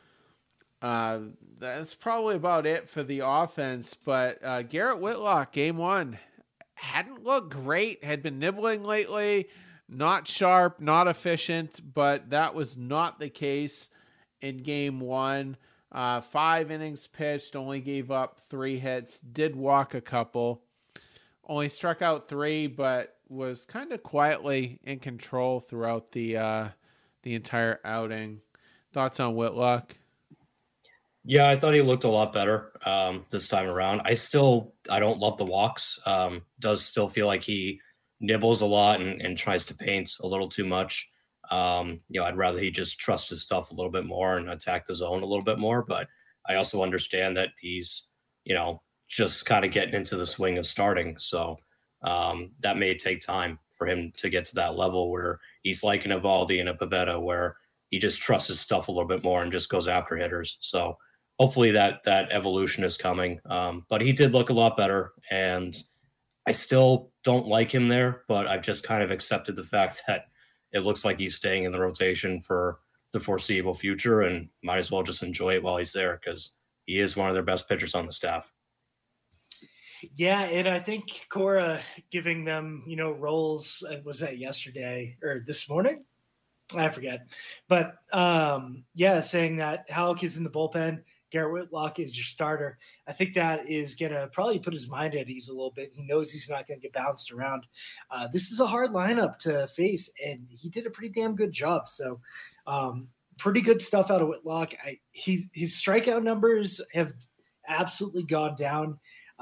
That's probably about it for the offense, but Garrett Whitlock, game 1, hadn't looked great, had been nibbling lately, not sharp, not efficient, but that was not the case in game 1. 5 innings pitched, only gave up 3 hits, did walk a couple, only struck out 3, but was kind of quietly in control throughout the entire outing. Thoughts on Whitlock? Yeah, I thought he looked a lot better this time around. I don't love the walks. Does still feel like he nibbles a lot and tries to paint a little too much. I'd rather he just trust his stuff a little bit more and attack the zone a little bit more. But I also understand that he's, just kind of getting into the swing of starting. So that may take time for him to get to that level where he's like an Eovaldi and a Pivetta, where he just trusts his stuff a little bit more and just goes after hitters. So hopefully that evolution is coming. But he did look a lot better, and I still don't like him there, but I've just kind of accepted the fact that it looks like he's staying in the rotation for the foreseeable future, and might as well just enjoy it while he's there because he is one of their best pitchers on the staff. Yeah, and I think Cora giving them, roles, was that yesterday or this morning? I forget. But, saying that Halleck is in the bullpen, Garrett Whitlock is your starter. I think that is going to probably put his mind at ease a little bit. He knows he's not going to get bounced around. This is a hard lineup to face, and he did a pretty damn good job. So pretty good stuff out of Whitlock. His strikeout numbers have absolutely gone down.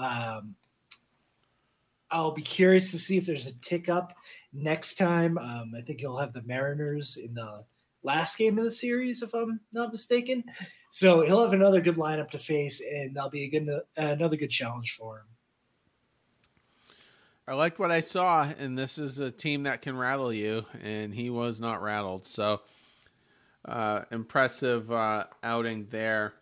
I'll be curious to see if there's a tick up next time. I think he'll have the Mariners in the last game of the series, if I'm not mistaken. So he'll have another good lineup to face, and that'll be another good challenge for him. I liked what I saw, and this is a team that can rattle you, and he was not rattled. So impressive outing there.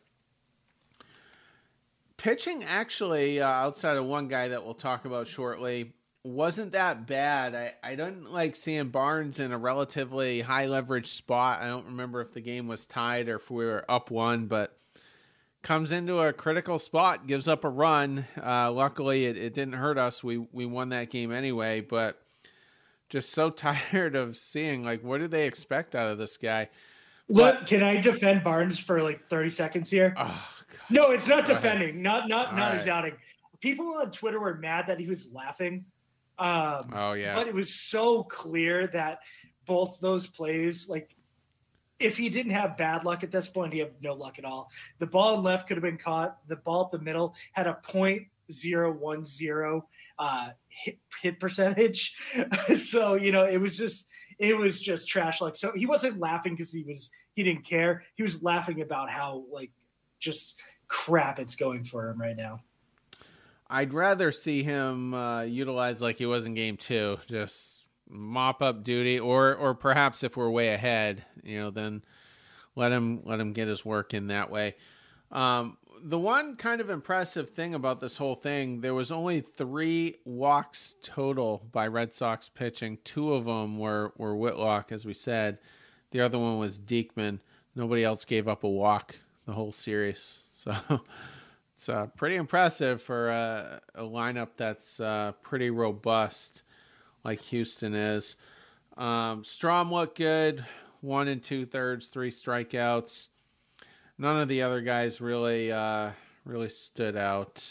Pitching, actually, outside of one guy that we'll talk about shortly, wasn't that bad. I didn't like seeing Barnes in a relatively high leverage spot. I don't remember if the game was tied or if we were up one, but comes into a critical spot, gives up a run. Luckily, it didn't hurt us. We won that game anyway, but just so tired of seeing, what do they expect out of this guy? Look, can I defend Barnes for 30 seconds here? Oh, God. No, it's not defending. Not his right. outing. People on Twitter were mad that he was laughing. Oh, yeah. But it was so clear that both those plays, if he didn't have bad luck at this point, he had no luck at all. The ball in left could have been caught. The ball up the middle had a .010 hit percentage. So, it was just trash luck. So he wasn't laughing because he didn't care. He was laughing about how just crap it's going for him right now. I'd rather see him utilized like he was in game 2, just mop up duty, or perhaps if we're way ahead, then let him get his work in that way. The one kind of impressive thing about this whole thing, there was only 3 walks total by Red Sox pitching. 2 of them were Whitlock, as we said. The other one was Diekman. Nobody else gave up a walk the whole series. So it's pretty impressive for a lineup that's pretty robust like Houston is. Strom looked good. 1 2/3, 3 strikeouts. None of the other guys really stood out.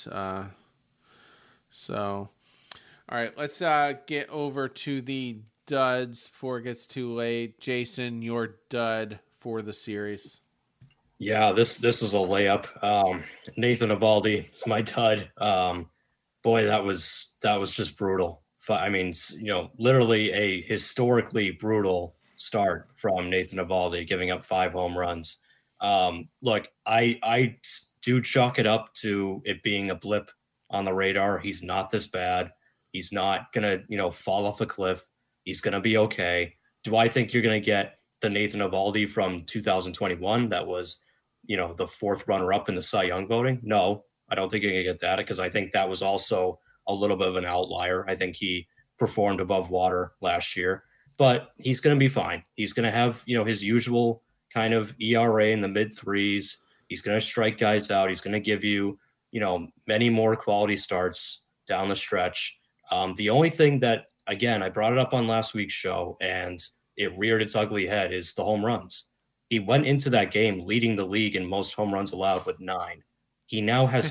So, all right, let's get over to the duds before it gets too late. Jason, your dud for the series. Yeah, this was a layup. Nathan Eovaldi is my dud. Boy, that was just brutal. I mean, literally a historically brutal start from Nathan Eovaldi, giving up 5 home runs. Look, I do chalk it up to it being a blip on the radar. He's not this bad. He's not going to, fall off a cliff. He's going to be okay. Do I think you're going to get the Nathan Eovaldi from 2021 that was, the 4th runner-up in the Cy Young voting? No, I don't think you're going to get that, because I think that was also a little bit of an outlier. I think he performed above water last year, but he's going to be fine. He's going to have, his usual kind of ERA in the mid-3s. He's going to strike guys out. He's going to give you, many more quality starts down the stretch. The only thing that, again, I brought it up on last week's show and it reared its ugly head, is the home runs. He went into that game leading the league in most home runs allowed with 9. He now has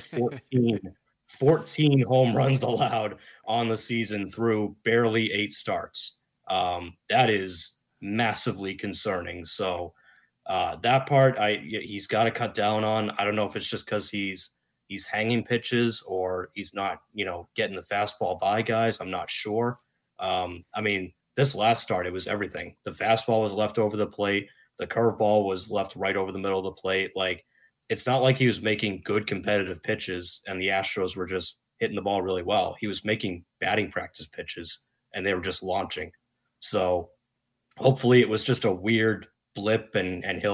14 home runs allowed on the season through barely 8 starts. That is massively concerning. So that part, he's got to cut down on. I don't know if it's just because he's hanging pitches or he's not, getting the fastball by guys. I'm not sure. This last start, it was everything. The fastball was left over the plate. The curveball was left right over the middle of the plate. It's not like he was making good competitive pitches and the Astros were just hitting the ball really well. He was making batting practice pitches and they were just launching. So hopefully it was just a weird blip and he'll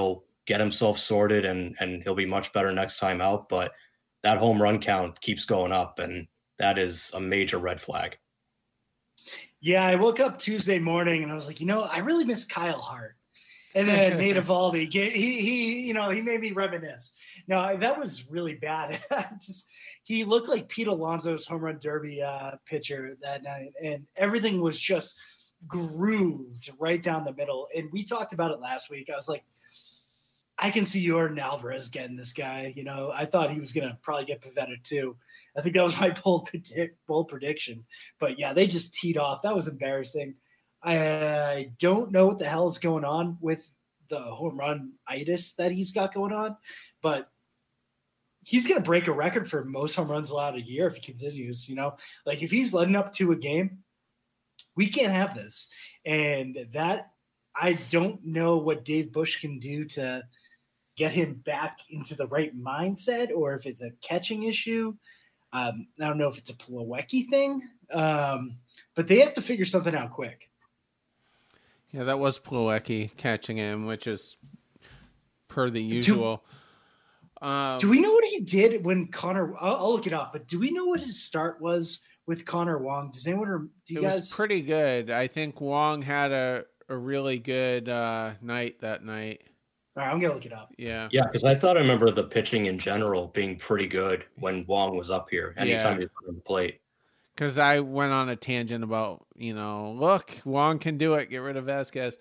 get himself sorted, and he'll be much better next time out. But that home run count keeps going up, and that is a major red flag. Yeah, I woke up Tuesday morning and I was like, I really miss Kyle Hart. And then Nate Eovaldi, he made me reminisce. No, that was really bad. He looked like Pete Alonso's home run derby pitcher that night, and everything was just grooved right down the middle. And we talked about it last week. I was like, I can see Yordan Alvarez getting this guy. I thought he was going to probably get Pivetta too. I think that was my bold prediction. But yeah, they just teed off. That was embarrassing. I don't know what the hell is going on with the home run itis that he's got going on, but he's going to break a record for most home runs allowed a year if he continues. Like if he's letting up 2 a game, we can't have this. And that, I don't know what Dave Bush can do to get him back into the right mindset, or if it's a catching issue. I don't know if it's a Plawecki thing, but they have to figure something out quick. Yeah, that was Plawecki catching him, which is per the usual. Do we know what he did when Connor? I'll look it up, but do we know what his start was with Connor Wong? Does anyone? It was pretty good. I think Wong had a really good night that night. All right, I'm gonna look it up. Yeah, because I thought I remember the pitching in general being pretty good when Wong was up here. Anytime he was on the plate. Because I went on a tangent about, look, Wong can do it. Get rid of Vasquez.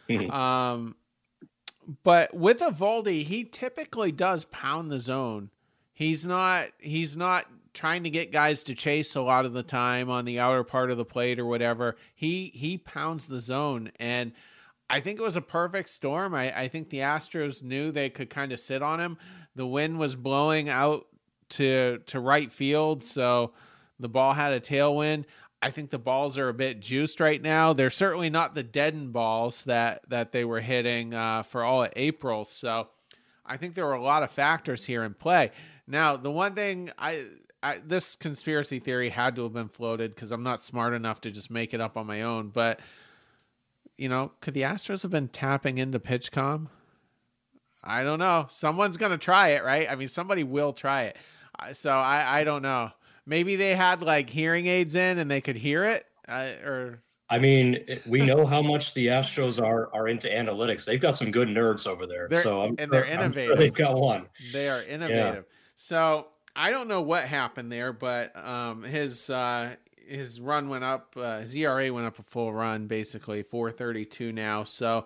But with Eovaldi, he typically does pound the zone. He's not trying to get guys to chase a lot of the time on the outer part of the plate or whatever. He pounds the zone, and I think it was a perfect storm. I think the Astros knew they could kind of sit on him. The wind was blowing out to right field, so the ball had a tailwind. I think the balls are a bit juiced right now. They're certainly not the deadened balls that they were hitting for all of April. So I think there were a lot of factors here in play. Now, the one thing this conspiracy theory had to have been floated because I'm not smart enough to just make it up on my own. But, could the Astros have been tapping into PitchCom? I don't know. Someone's going to try it, right? I mean, somebody will try it. So I don't know. Maybe they had hearing aids in and they could hear it, I mean, we know how much the Astros are into analytics. They've got some good nerds over there. They're innovative. Sure they've got one. They are innovative. Yeah. So I don't know what happened there, but his run went up. His ERA went up a full run, basically 4.32 now. So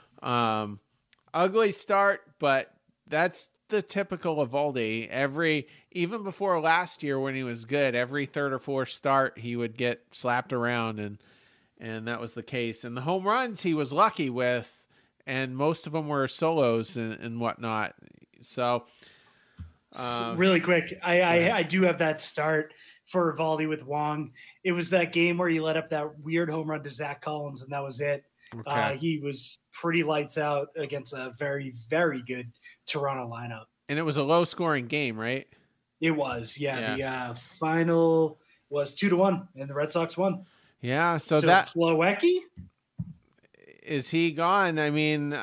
ugly start, but that's the typical Eovaldi. Even before last year when he was good, every third or fourth start he would get slapped around, and that was the case. And the home runs he was lucky with, and most of them were solos and whatnot. So really quick, I do have that start for Eovaldi with Wong. It was that game where he let up that weird home run to Zach Collins, and that was it. Okay. He was pretty lights out against a very, very good Toronto lineup. And it was a low-scoring game, right? It was, yeah. The final was 2-1, and the Red Sox won. Yeah, so that Plawecki? Is he gone? I mean,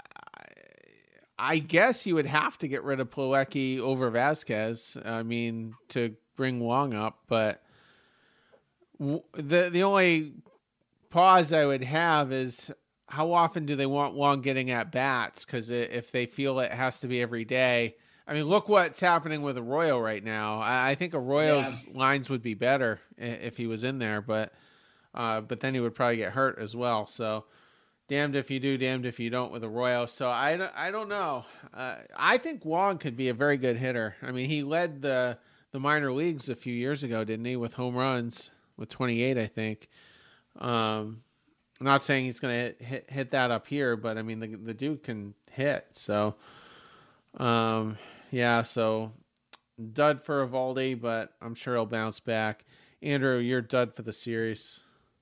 I guess you would have to get rid of Plawecki over Vasquez. I mean, to bring Wong up, but the only pause I would have is how often do they want Wong getting at bats? Because if they feel it has to be every day, I mean, look what's happening with Arroyo right now. I think Arroyo's lines would be better if he was in there, but then he would probably get hurt as well. So damned if you do, damned if you don't with Arroyo. So I don't know. I think Wong could be a very good hitter. I mean, he led the minor leagues a few years ago, didn't he, with home runs with 28, I think. I'm not saying he's going to hit that up here, but I mean, the dude can hit. So, so dud for Eovaldi, but I'm sure he'll bounce back. Andrew, you're dud for the series.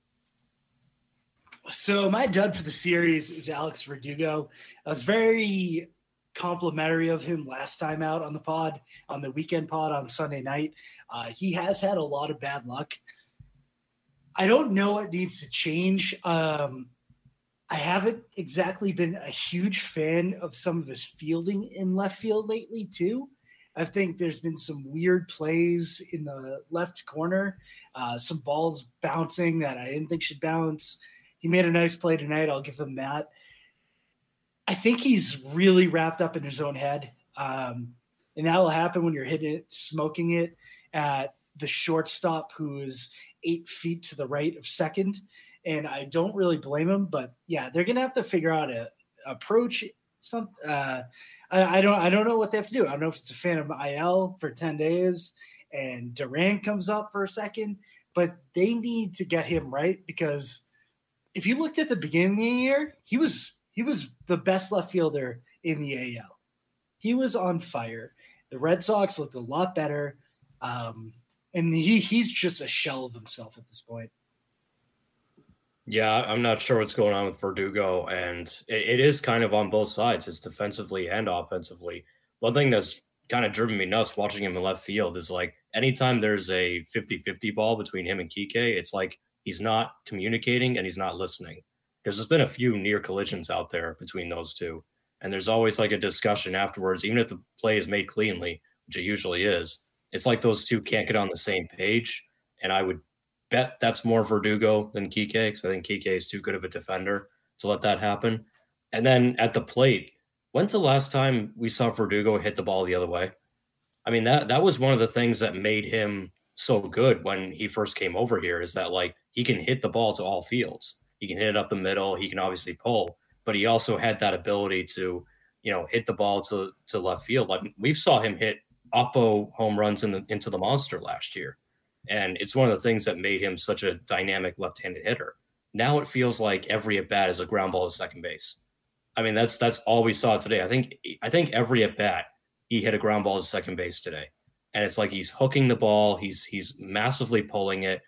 So my dud for the series is Alex Verdugo. I was very complimentary of him last time out on the pod, on the weekend pod on Sunday night. He has had a lot of bad luck. I don't know what needs to change. I haven't exactly been a huge fan of some of his fielding in left field lately, too. I think there's been some weird plays in the left corner, some balls bouncing that I didn't think should bounce. He made a nice play tonight. I'll give him that. I think he's really wrapped up in his own head. And that will happen when you're hitting it, smoking it at the shortstop who is 8 feet to the right of second. And I don't really blame him, but yeah, they're going to have to figure out a approach. I don't know what they have to do. I don't know if it's a Phantom IL for 10 days and Duran comes up for a second, but they need to get him right, because if you looked at the beginning of the year, he was the best left fielder in the AL. He was on fire. The Red Sox looked a lot better. And he's just a shell of himself at this point. Yeah, I'm not sure what's going on with Verdugo, and it is kind of on both sides. It's defensively and offensively. One thing that's kind of driven me nuts watching him in left field is like anytime there's a 50-50 ball between him and Kike, it's like he's not communicating and he's not listening. Because there's been a few near collisions out there between those two, and there's always like a discussion afterwards, even if the play is made cleanly, which it usually is. It's like those two can't get on the same page, and I would bet that's more Verdugo than Kike, because I think Kike is too good of a defender to let that happen. And then at the plate, when's the last time we saw Verdugo hit the ball the other way? I mean, that was one of the things that made him so good when he first came over here, is that like he can hit the ball to all fields. He can hit it up the middle. He can obviously pull, but he also had that ability to, hit the ball to left field. Like we saw him hit Oppo home runs into the monster last year. And it's one of the things that made him such a dynamic left-handed hitter. Now it feels like every at-bat is a ground ball to second base. I mean, that's all we saw today. I think every at-bat he hit a ground ball to second base today. And it's like he's hooking the ball. He's massively pulling it.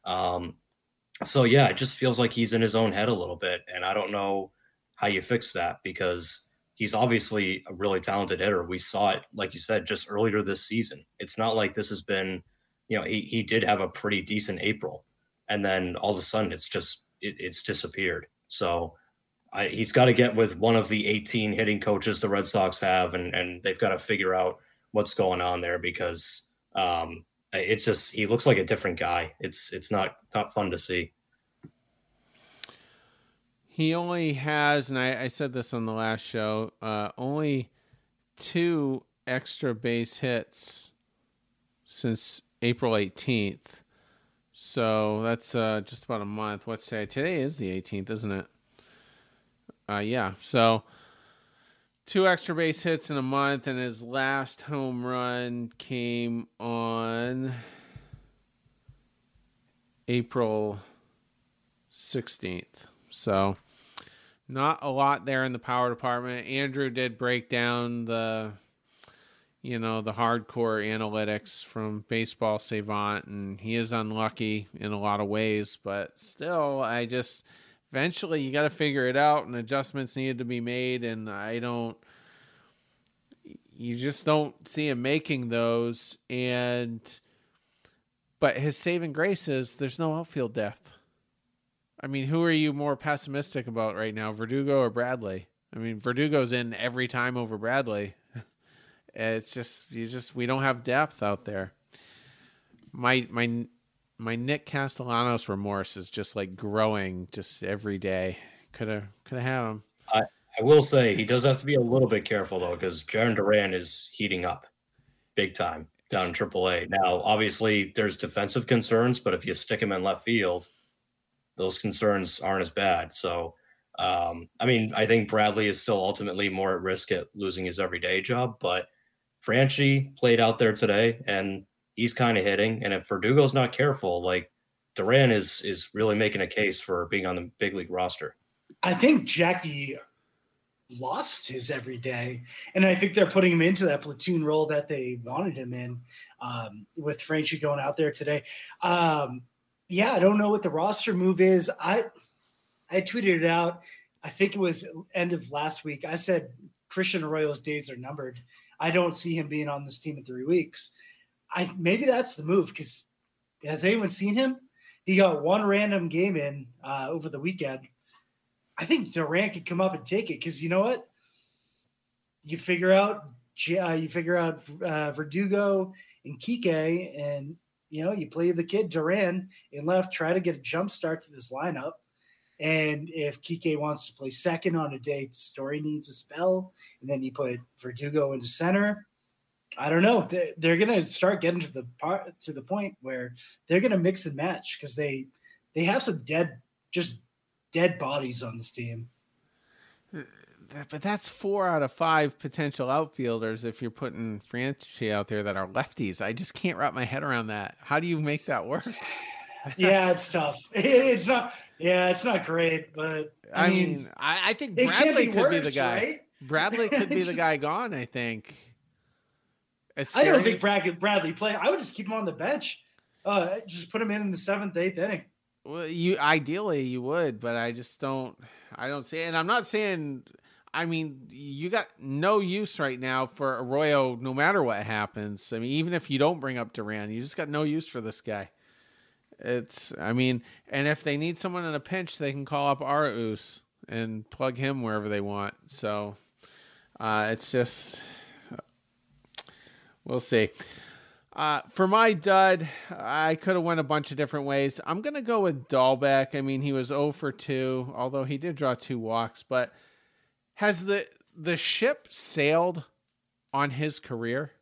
So, yeah, it just feels like he's in his own head a little bit. And I don't know how you fix that, because he's obviously a really talented hitter. We saw it, like you said, just earlier this season. It's not like this has been – he did have a pretty decent April, and then all of a sudden it's disappeared. So he's got to get with one of the 18 hitting coaches the Red Sox have, and they've got to figure out what's going on there, because it's just, he looks like a different guy. It's not fun to see. He only has, and I said this on the last show, only 2 extra base hits since April 18th. So that's just about a month. What's today? Today is the 18th, isn't it? Yeah. So 2 extra base hits in a month, and his last home run came on April 16th. So not a lot there in the power department. Andrew did break down the hardcore analytics from Baseball Savant, and he is unlucky in a lot of ways, but still, eventually you got to figure it out, and adjustments needed to be made, and you just don't see him making those, but his saving grace is there's no outfield depth. I mean, who are you more pessimistic about right now, Verdugo or Bradley? I mean, Verdugo's in every time over Bradley. It's just we don't have depth out there. My Nick Castellanos remorse is just like growing just every day. Could have had him. I will say he does have to be a little bit careful though, because Jarren Duran is heating up big time down in AAA. Now, obviously, there's defensive concerns, but if you stick him in left field, those concerns aren't as bad. So, I think Bradley is still ultimately more at risk at losing his everyday job, but Franchi played out there today, and he's kind of hitting. And if Verdugo's not careful, like Duran is really making a case for being on the big league roster. I think Jackie lost his everyday, and I think they're putting him into that platoon role that they wanted him in, with Franchi going out there today. I don't know what the roster move is. I tweeted it out. I think it was end of last week. I said Christian Arroyo's days are numbered. I don't see him being on this team in 3 weeks. Maybe that's the move, because has anyone seen him? He got one random game in over the weekend. I think Durant could come up and take it because you know what? You figure out Verdugo and Kike, and you play the kid Duran in left, try to get a jump start to this lineup. And if Kike wants to play second on a day, Story needs a spell, and then you put Verdugo into center. I don't know. They're going to start getting to the point where they're going to mix and match because they have some dead bodies on this team. But that's 4 out of 5 potential outfielders if you're putting Franchi out there that are lefties. I just can't wrap my head around that. How do you make that work? Yeah, it's tough. It's not. Yeah, it's not great, but I mean, I think Bradley could be the guy. Right? Bradley could be the guy gone. I think. I don't think Bradley play. I would just keep him on the bench. Just put him in the 7th, 8th inning. Well, ideally you would, but I just don't. I don't see it. And I'm not saying. I mean, you got no use right now for Arroyo, no matter what happens. I mean, even if you don't bring up Duran, you just got no use for this guy. And if they need someone in a pinch, they can call up Arauz and plug him wherever they want. So it's just, we'll see. For my dud, I could have went a bunch of different ways. I'm going to go with Dahlbeck. I mean, he was 0 for 2, although he did draw 2 walks. But has the ship sailed on his career?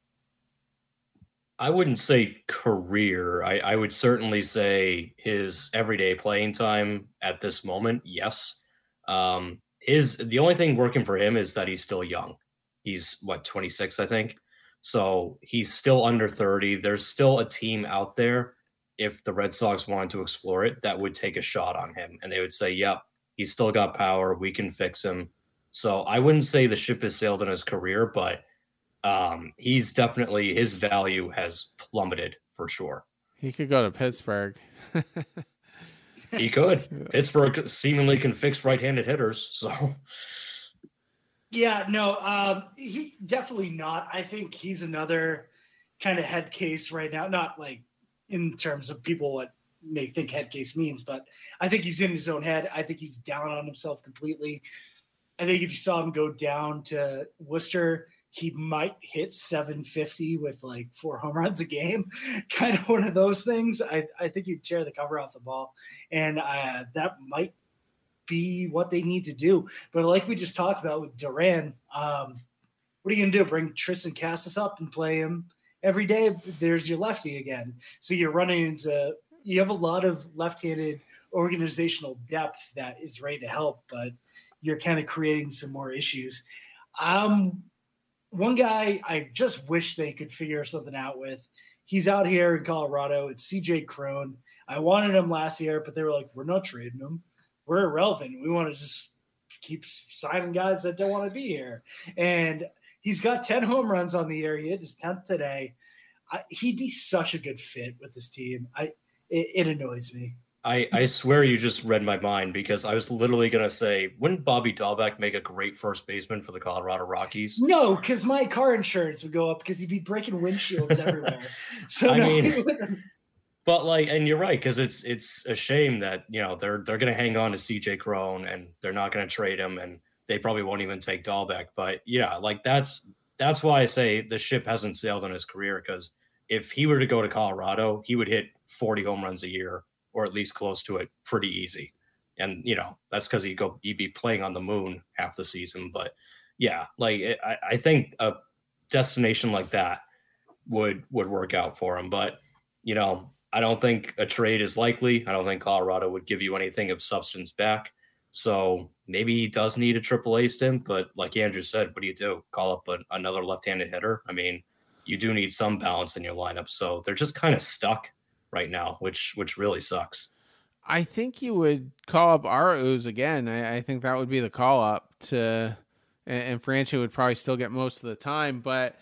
I wouldn't say career. I would certainly say his everyday playing time at this moment, yes. The only thing working for him is that he's still young. He's 26, I think. So he's still under 30. There's still a team out there, if the Red Sox wanted to explore it, that would take a shot on him. And they would say, yep, he's still got power. We can fix him. So I wouldn't say the ship has sailed in his career, but he's definitely, his value has plummeted for sure. He could go to Pittsburgh. He could. Pittsburgh seemingly can fix right-handed hitters. So, yeah, no, he definitely not. I think he's another kind of head case right now. Not like in terms of people what may think head case means, but I think he's in his own head. I think he's down on himself completely. I think if you saw him go down to Worcester, he might hit 750 with like 4 home runs a game. Kind of one of those things. I think he'd tear the cover off the ball. And that might be what they need to do. But like we just talked about with Duran, what are you going to do? Bring Tristan Casas up and play him every day? There's your lefty again. So you're running into – you have a lot of left-handed organizational depth that is ready to help, but you're kind of creating some more issues. One guy I just wish they could figure something out with. He's out here in Colorado. It's CJ Cron. I wanted him last year, but they were like, we're not trading him. We're irrelevant. We want to just keep signing guys that don't want to be here. And he's got 10 home runs on the year. He hit his 10th today. He'd be such a good fit with this team. It annoys me. I swear you just read my mind, because I was literally going to say, wouldn't Bobby Dahlbeck make a great first baseman for the Colorado Rockies? No, because my car insurance would go up because he'd be breaking windshields everywhere. So I mean, but like, and you're right, because it's a shame that, they're going to hang on to CJ Cron and they're not going to trade him, and they probably won't even take Dahlbeck. But yeah, like that's why I say the ship hasn't sailed in his career, because if he were to go to Colorado, he would hit 40 home runs a year, or at least close to it, pretty easy. And, that's because he'd be playing on the moon half the season. But yeah, like I think a destination like that would work out for him. But, I don't think a trade is likely. I don't think Colorado would give you anything of substance back. So maybe he does need a AAA stint, but like Andrew said, what do you do? Call up another left-handed hitter? I mean, you do need some balance in your lineup. So they're just kind of stuck right now, which really sucks. I think you would call up Arauz again. I think that would be the call up to, and Franchi would probably still get most of the time, but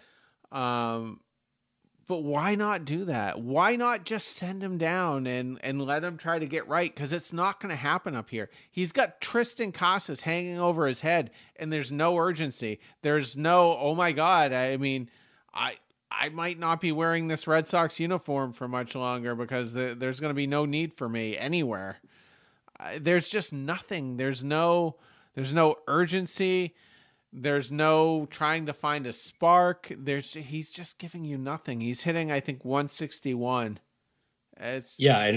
why not do that? Why not just send him down and let him try to get right? Because it's not going to happen up here. He's got Tristan Casas hanging over his head, and there's no urgency. There's no, oh my God. I mean, I might not be wearing this Red Sox uniform for much longer because there's going to be no need for me anywhere. there's just nothing. There's no urgency. There's no trying to find a spark. He's just giving you nothing. He's hitting, I think, 161. And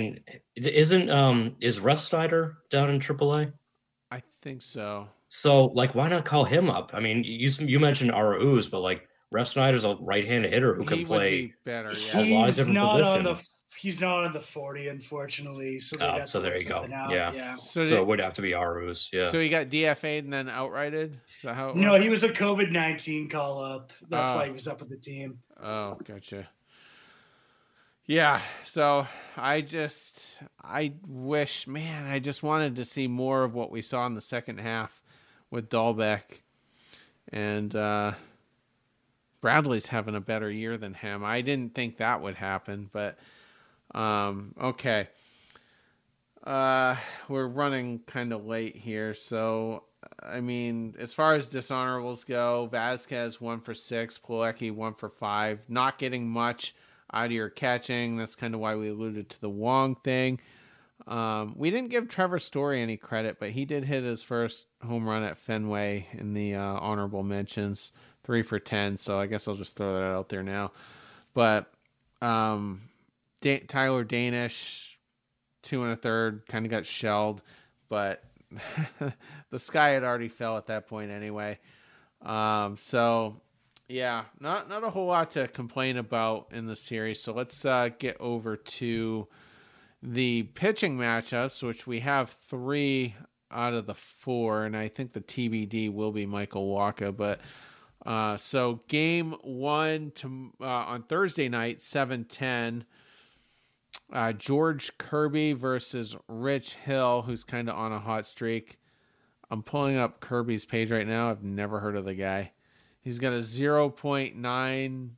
is Refsnyder down in AAA? I think so. So, like, why not call him up? I mean, you mentioned Arauz, but like Refsnyder's a right-handed hitter who can play better. Yeah. A lot of different positions. He's not on the 40, unfortunately. So there you go. Yeah. So it would have to be Arauz. Yeah. So he got DFA'd and then outrighted? Is that how it No, he was a COVID-19 call-up. That's why he was up with the team. Oh, gotcha. Yeah, so I wish, man, I just wanted to see more of what we saw in the second half with Dahlbeck. And Bradley's having a better year than him. I didn't think that would happen, but okay. We're running kind of late here, so I mean, as far as dishonorables go, Vasquez 1 for 6, Plawecki 1 for 5, not getting much out of your catching. That's kind of why we alluded to the Wong thing. We didn't give Trevor Story any credit, but he did hit his first home run at Fenway in the honorable mentions, 3 for 10. So I guess I'll just throw that out there now. But Tyler Danish, 2 1/3, kind of got shelled, but the sky had already fell at that point anyway. So yeah, not a whole lot to complain about in the series. So let's get over to the pitching matchups, which we have 3 out of the 4, and I think the TBD will be Michael Wacha. But so game 1 on Thursday night, 7:10. George Kirby versus Rich Hill, who's kind of on a hot streak. I'm pulling up Kirby's page right now. I've never heard of the guy. He's got a 0.9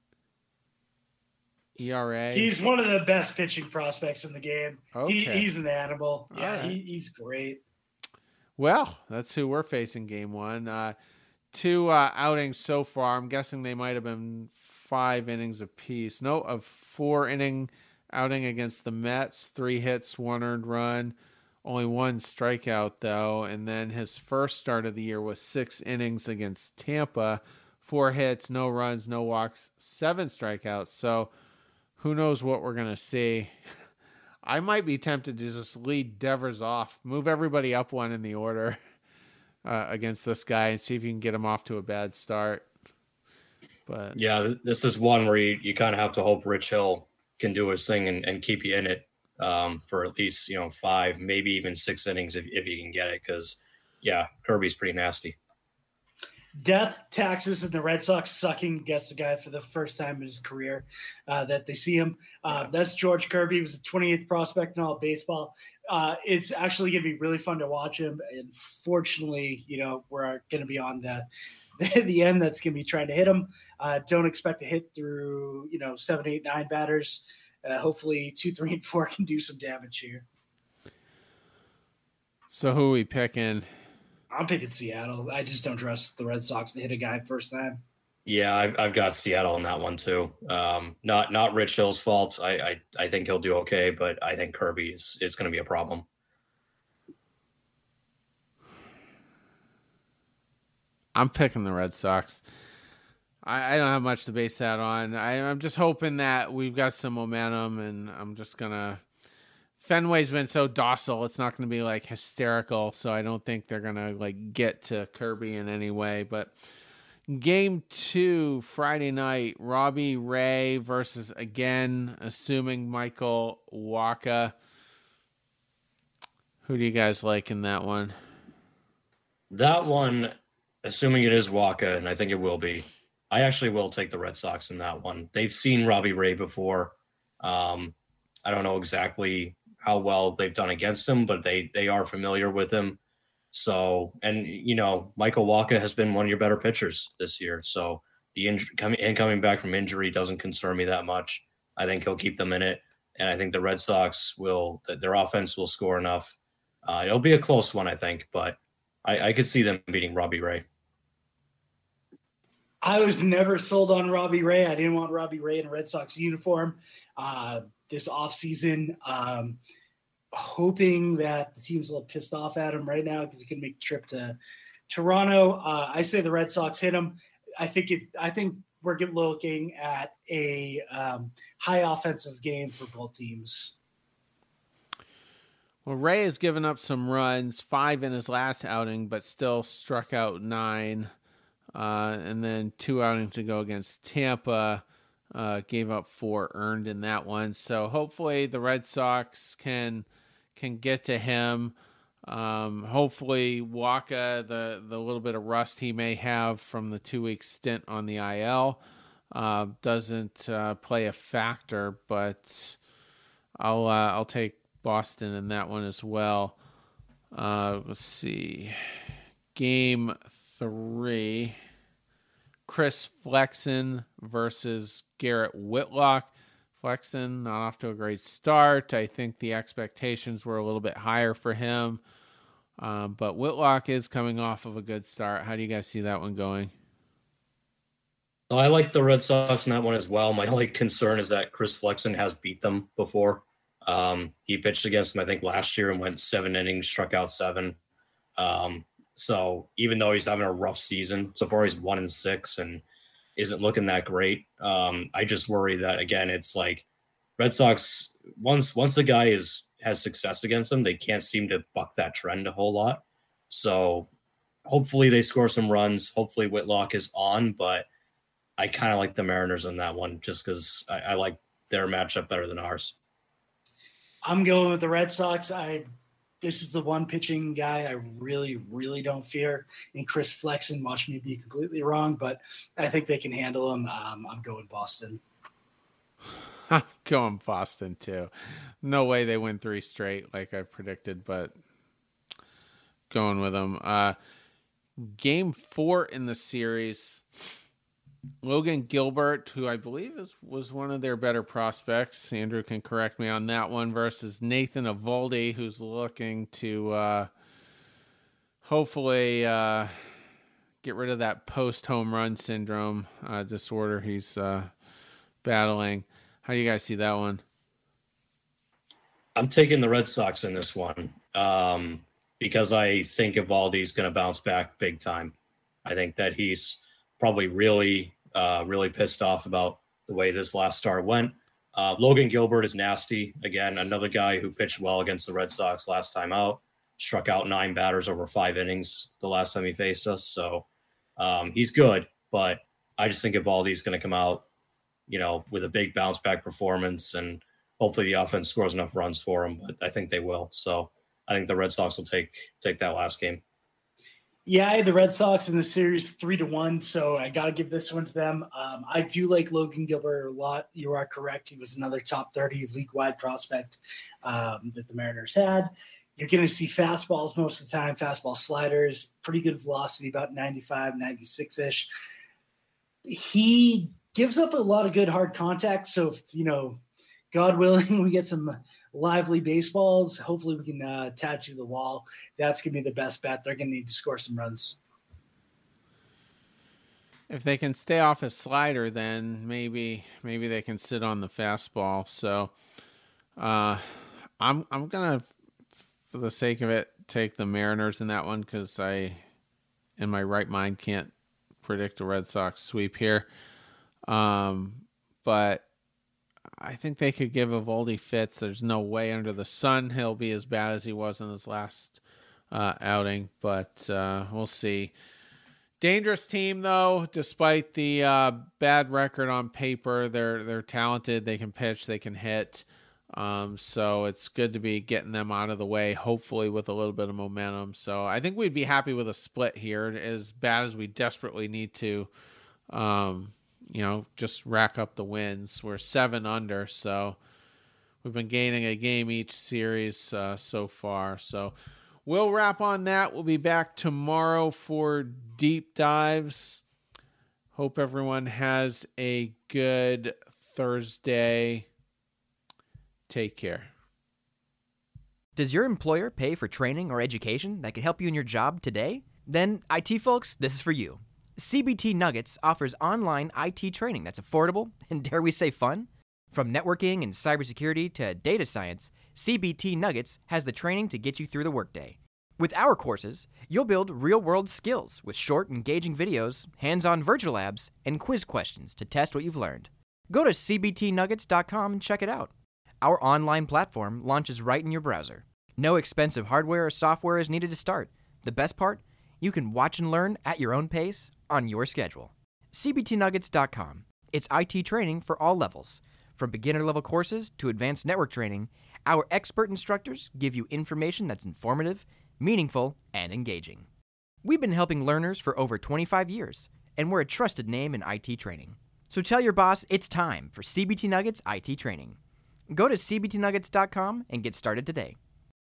ERA. He's one of the best pitching prospects in the game. Okay. He's an animal. Yeah, right. He's great. Well, that's who we're facing game 1. 2 outings so far. I'm guessing they might have been 5 innings apiece. No, a 4-inning outing against the Mets. 3 hits, 1 earned run. Only 1 strikeout, though. And then his first start of the year was 6 innings against Tampa. 4 hits, no runs, no walks, 7 strikeouts. So who knows what we're going to see. I might be tempted to just lead Devers off, move everybody up 1 in the order against this guy and see if you can get him off to a bad start. But yeah, this is one where you kind of have to hope Rich Hill can do his thing and keep you in it for at least 5, maybe even 6 innings if you can get it. Because yeah, Kirby's pretty nasty. Death, taxes, and the Red Sox sucking against the guy for the first time in his career that they see him. That's George Kirby. He was the 28th prospect in all of baseball. It's actually going to be really fun to watch him. And fortunately, we're going to be on the end that's going to be trying to hit him. Don't expect to hit through 7, 8, 9 batters. Hopefully 2, 3, and 4 can do some damage here. So who are we picking? I'm picking Seattle. I just don't trust the Red Sox to hit a guy first time. Yeah, I've got Seattle on that one too. Not Rich Hill's fault. I think he'll do okay, but I think Kirby is going to be a problem. I'm picking the Red Sox. I don't have much to base that on. I'm just hoping that we've got some momentum, and I'm just going to... Fenway's been so docile, it's not going to be like hysterical, so I don't think they're going to get to Kirby in any way. But game 2, Friday night, Robbie Ray versus, again, assuming Michael Wacha. Who do you guys like in that one? That one, assuming it is Wacha, and I think it will be, I actually will take the Red Sox in that one. They've seen Robbie Ray before. I don't know exactly how well they've done against him, but they are familiar with him. So, and Michael Wacha has been one of your better pitchers this year. So the coming back from injury doesn't concern me that much. I think he'll keep them in it. And I think the Red Sox their offense will score enough. It'll be a close one, I think, but I could see them beating Robbie Ray. I was never sold on Robbie Ray. I didn't want Robbie Ray in a Red Sox uniform this offseason. hoping that the team's a little pissed off at him right now because he can make the trip to Toronto. I say the Red Sox hit him. I think we're looking at a high offensive game for both teams. Well, Ray has given up some runs, 5 in his last outing, but still struck out 9. And then 2 outings ago against Tampa, gave up 4 earned in that one. So hopefully the Red Sox can get to him. Hopefully Waka, the little bit of rust he may have from the 2-week stint on the IL, doesn't play a factor, but I'll take Boston in that one as well. Let's see. Game 3. Chris Flexen versus Garrett Whitlock. Flexen not off to a great start. I think the expectations were a little bit higher for him. But Whitlock is coming off of a good start. How do you guys see that one going? I like the Red Sox in that one as well. My only concern is that Chris Flexen has beat them before. He pitched against them, I think, last year and went 7 innings, struck out 7. So even though he's having a rough season, so far he's 1-6 and isn't looking that great. I just worry that, again, it's like Red Sox, once the guy has success against them, they can't seem to buck that trend a whole lot. So hopefully they score some runs. Hopefully Whitlock is on, but I kind of like the Mariners in that one just because I like their matchup better than ours. I'm going with the Red Sox. This is the one pitching guy I really, really don't fear. And Chris Flexen, watch me be completely wrong, but I think they can handle him. I'm going Boston. I'm going Boston too. No way they win 3 straight like I've predicted, but going with them. Game 4 in the series. Logan Gilbert, who I believe was one of their better prospects. Andrew can correct me on that one, versus Nathan Eovaldi, who's looking to hopefully get rid of that post-home run syndrome disorder he's battling. How do you guys see that one? I'm taking the Red Sox in this one because I think Eovaldi's going to bounce back big time. I think that he's probably really pissed off about the way this last start went. Logan Gilbert is nasty. Again, another guy who pitched well against the Red Sox last time out. Struck out 9 batters over 5 innings the last time he faced us. So he's good, but I just think Eovaldi's going to come out, with a big bounce back performance, and hopefully the offense scores enough runs for him. But I think they will. So I think the Red Sox will take that last game. Yeah, I had the Red Sox in the series 3-1, so I got to give this one to them. I do like Logan Gilbert a lot. You are correct. He was another top 30 league-wide prospect that the Mariners had. You're going to see fastballs most of the time, fastball sliders, pretty good velocity, about 95, 96-ish. He gives up a lot of good hard contact, so if, God willing, we get some lively baseballs. Hopefully we can tattoo the wall. That's going to be the best bet. They're going to need to score some runs. If they can stay off a slider, then maybe they can sit on the fastball. So I'm going to, for the sake of it, take the Mariners in that one because I, in my right mind, can't predict a Red Sox sweep here. But I think they could give Eovaldi fits. There's no way under the sun he'll be as bad as he was in his last outing, but we'll see. Dangerous team, though, despite the bad record on paper. They're talented. They can pitch. They can hit. So it's good to be getting them out of the way, hopefully with a little bit of momentum. So I think we'd be happy with a split here, as bad as we desperately need to. Just rack up the wins. We're 7 under, so we've been gaining a game each series so far. So we'll wrap on that. We'll be back tomorrow for deep dives. Hope everyone has a good Thursday. Take care. Does your employer pay for training or education that could help you in your job today? Then, IT folks, this is for you. CBT Nuggets offers online IT training that's affordable and, dare we say, fun. From networking and cybersecurity to data science, CBT Nuggets has the training to get you through the workday. With our courses, you'll build real-world skills with short, engaging videos, hands-on virtual labs, and quiz questions to test what you've learned. Go to cbtnuggets.com and check it out. Our online platform launches right in your browser. No expensive hardware or software is needed to start. The best part? You can watch and learn at your own pace, on your schedule. cbtnuggets.com. It's IT training for all levels. From beginner-level courses to advanced network training, our expert instructors give you information that's informative, meaningful, and engaging. We've been helping learners for over 25 years, and we're a trusted name in IT training. So tell your boss it's time for CBT Nuggets IT training. Go to cbtnuggets.com and get started today.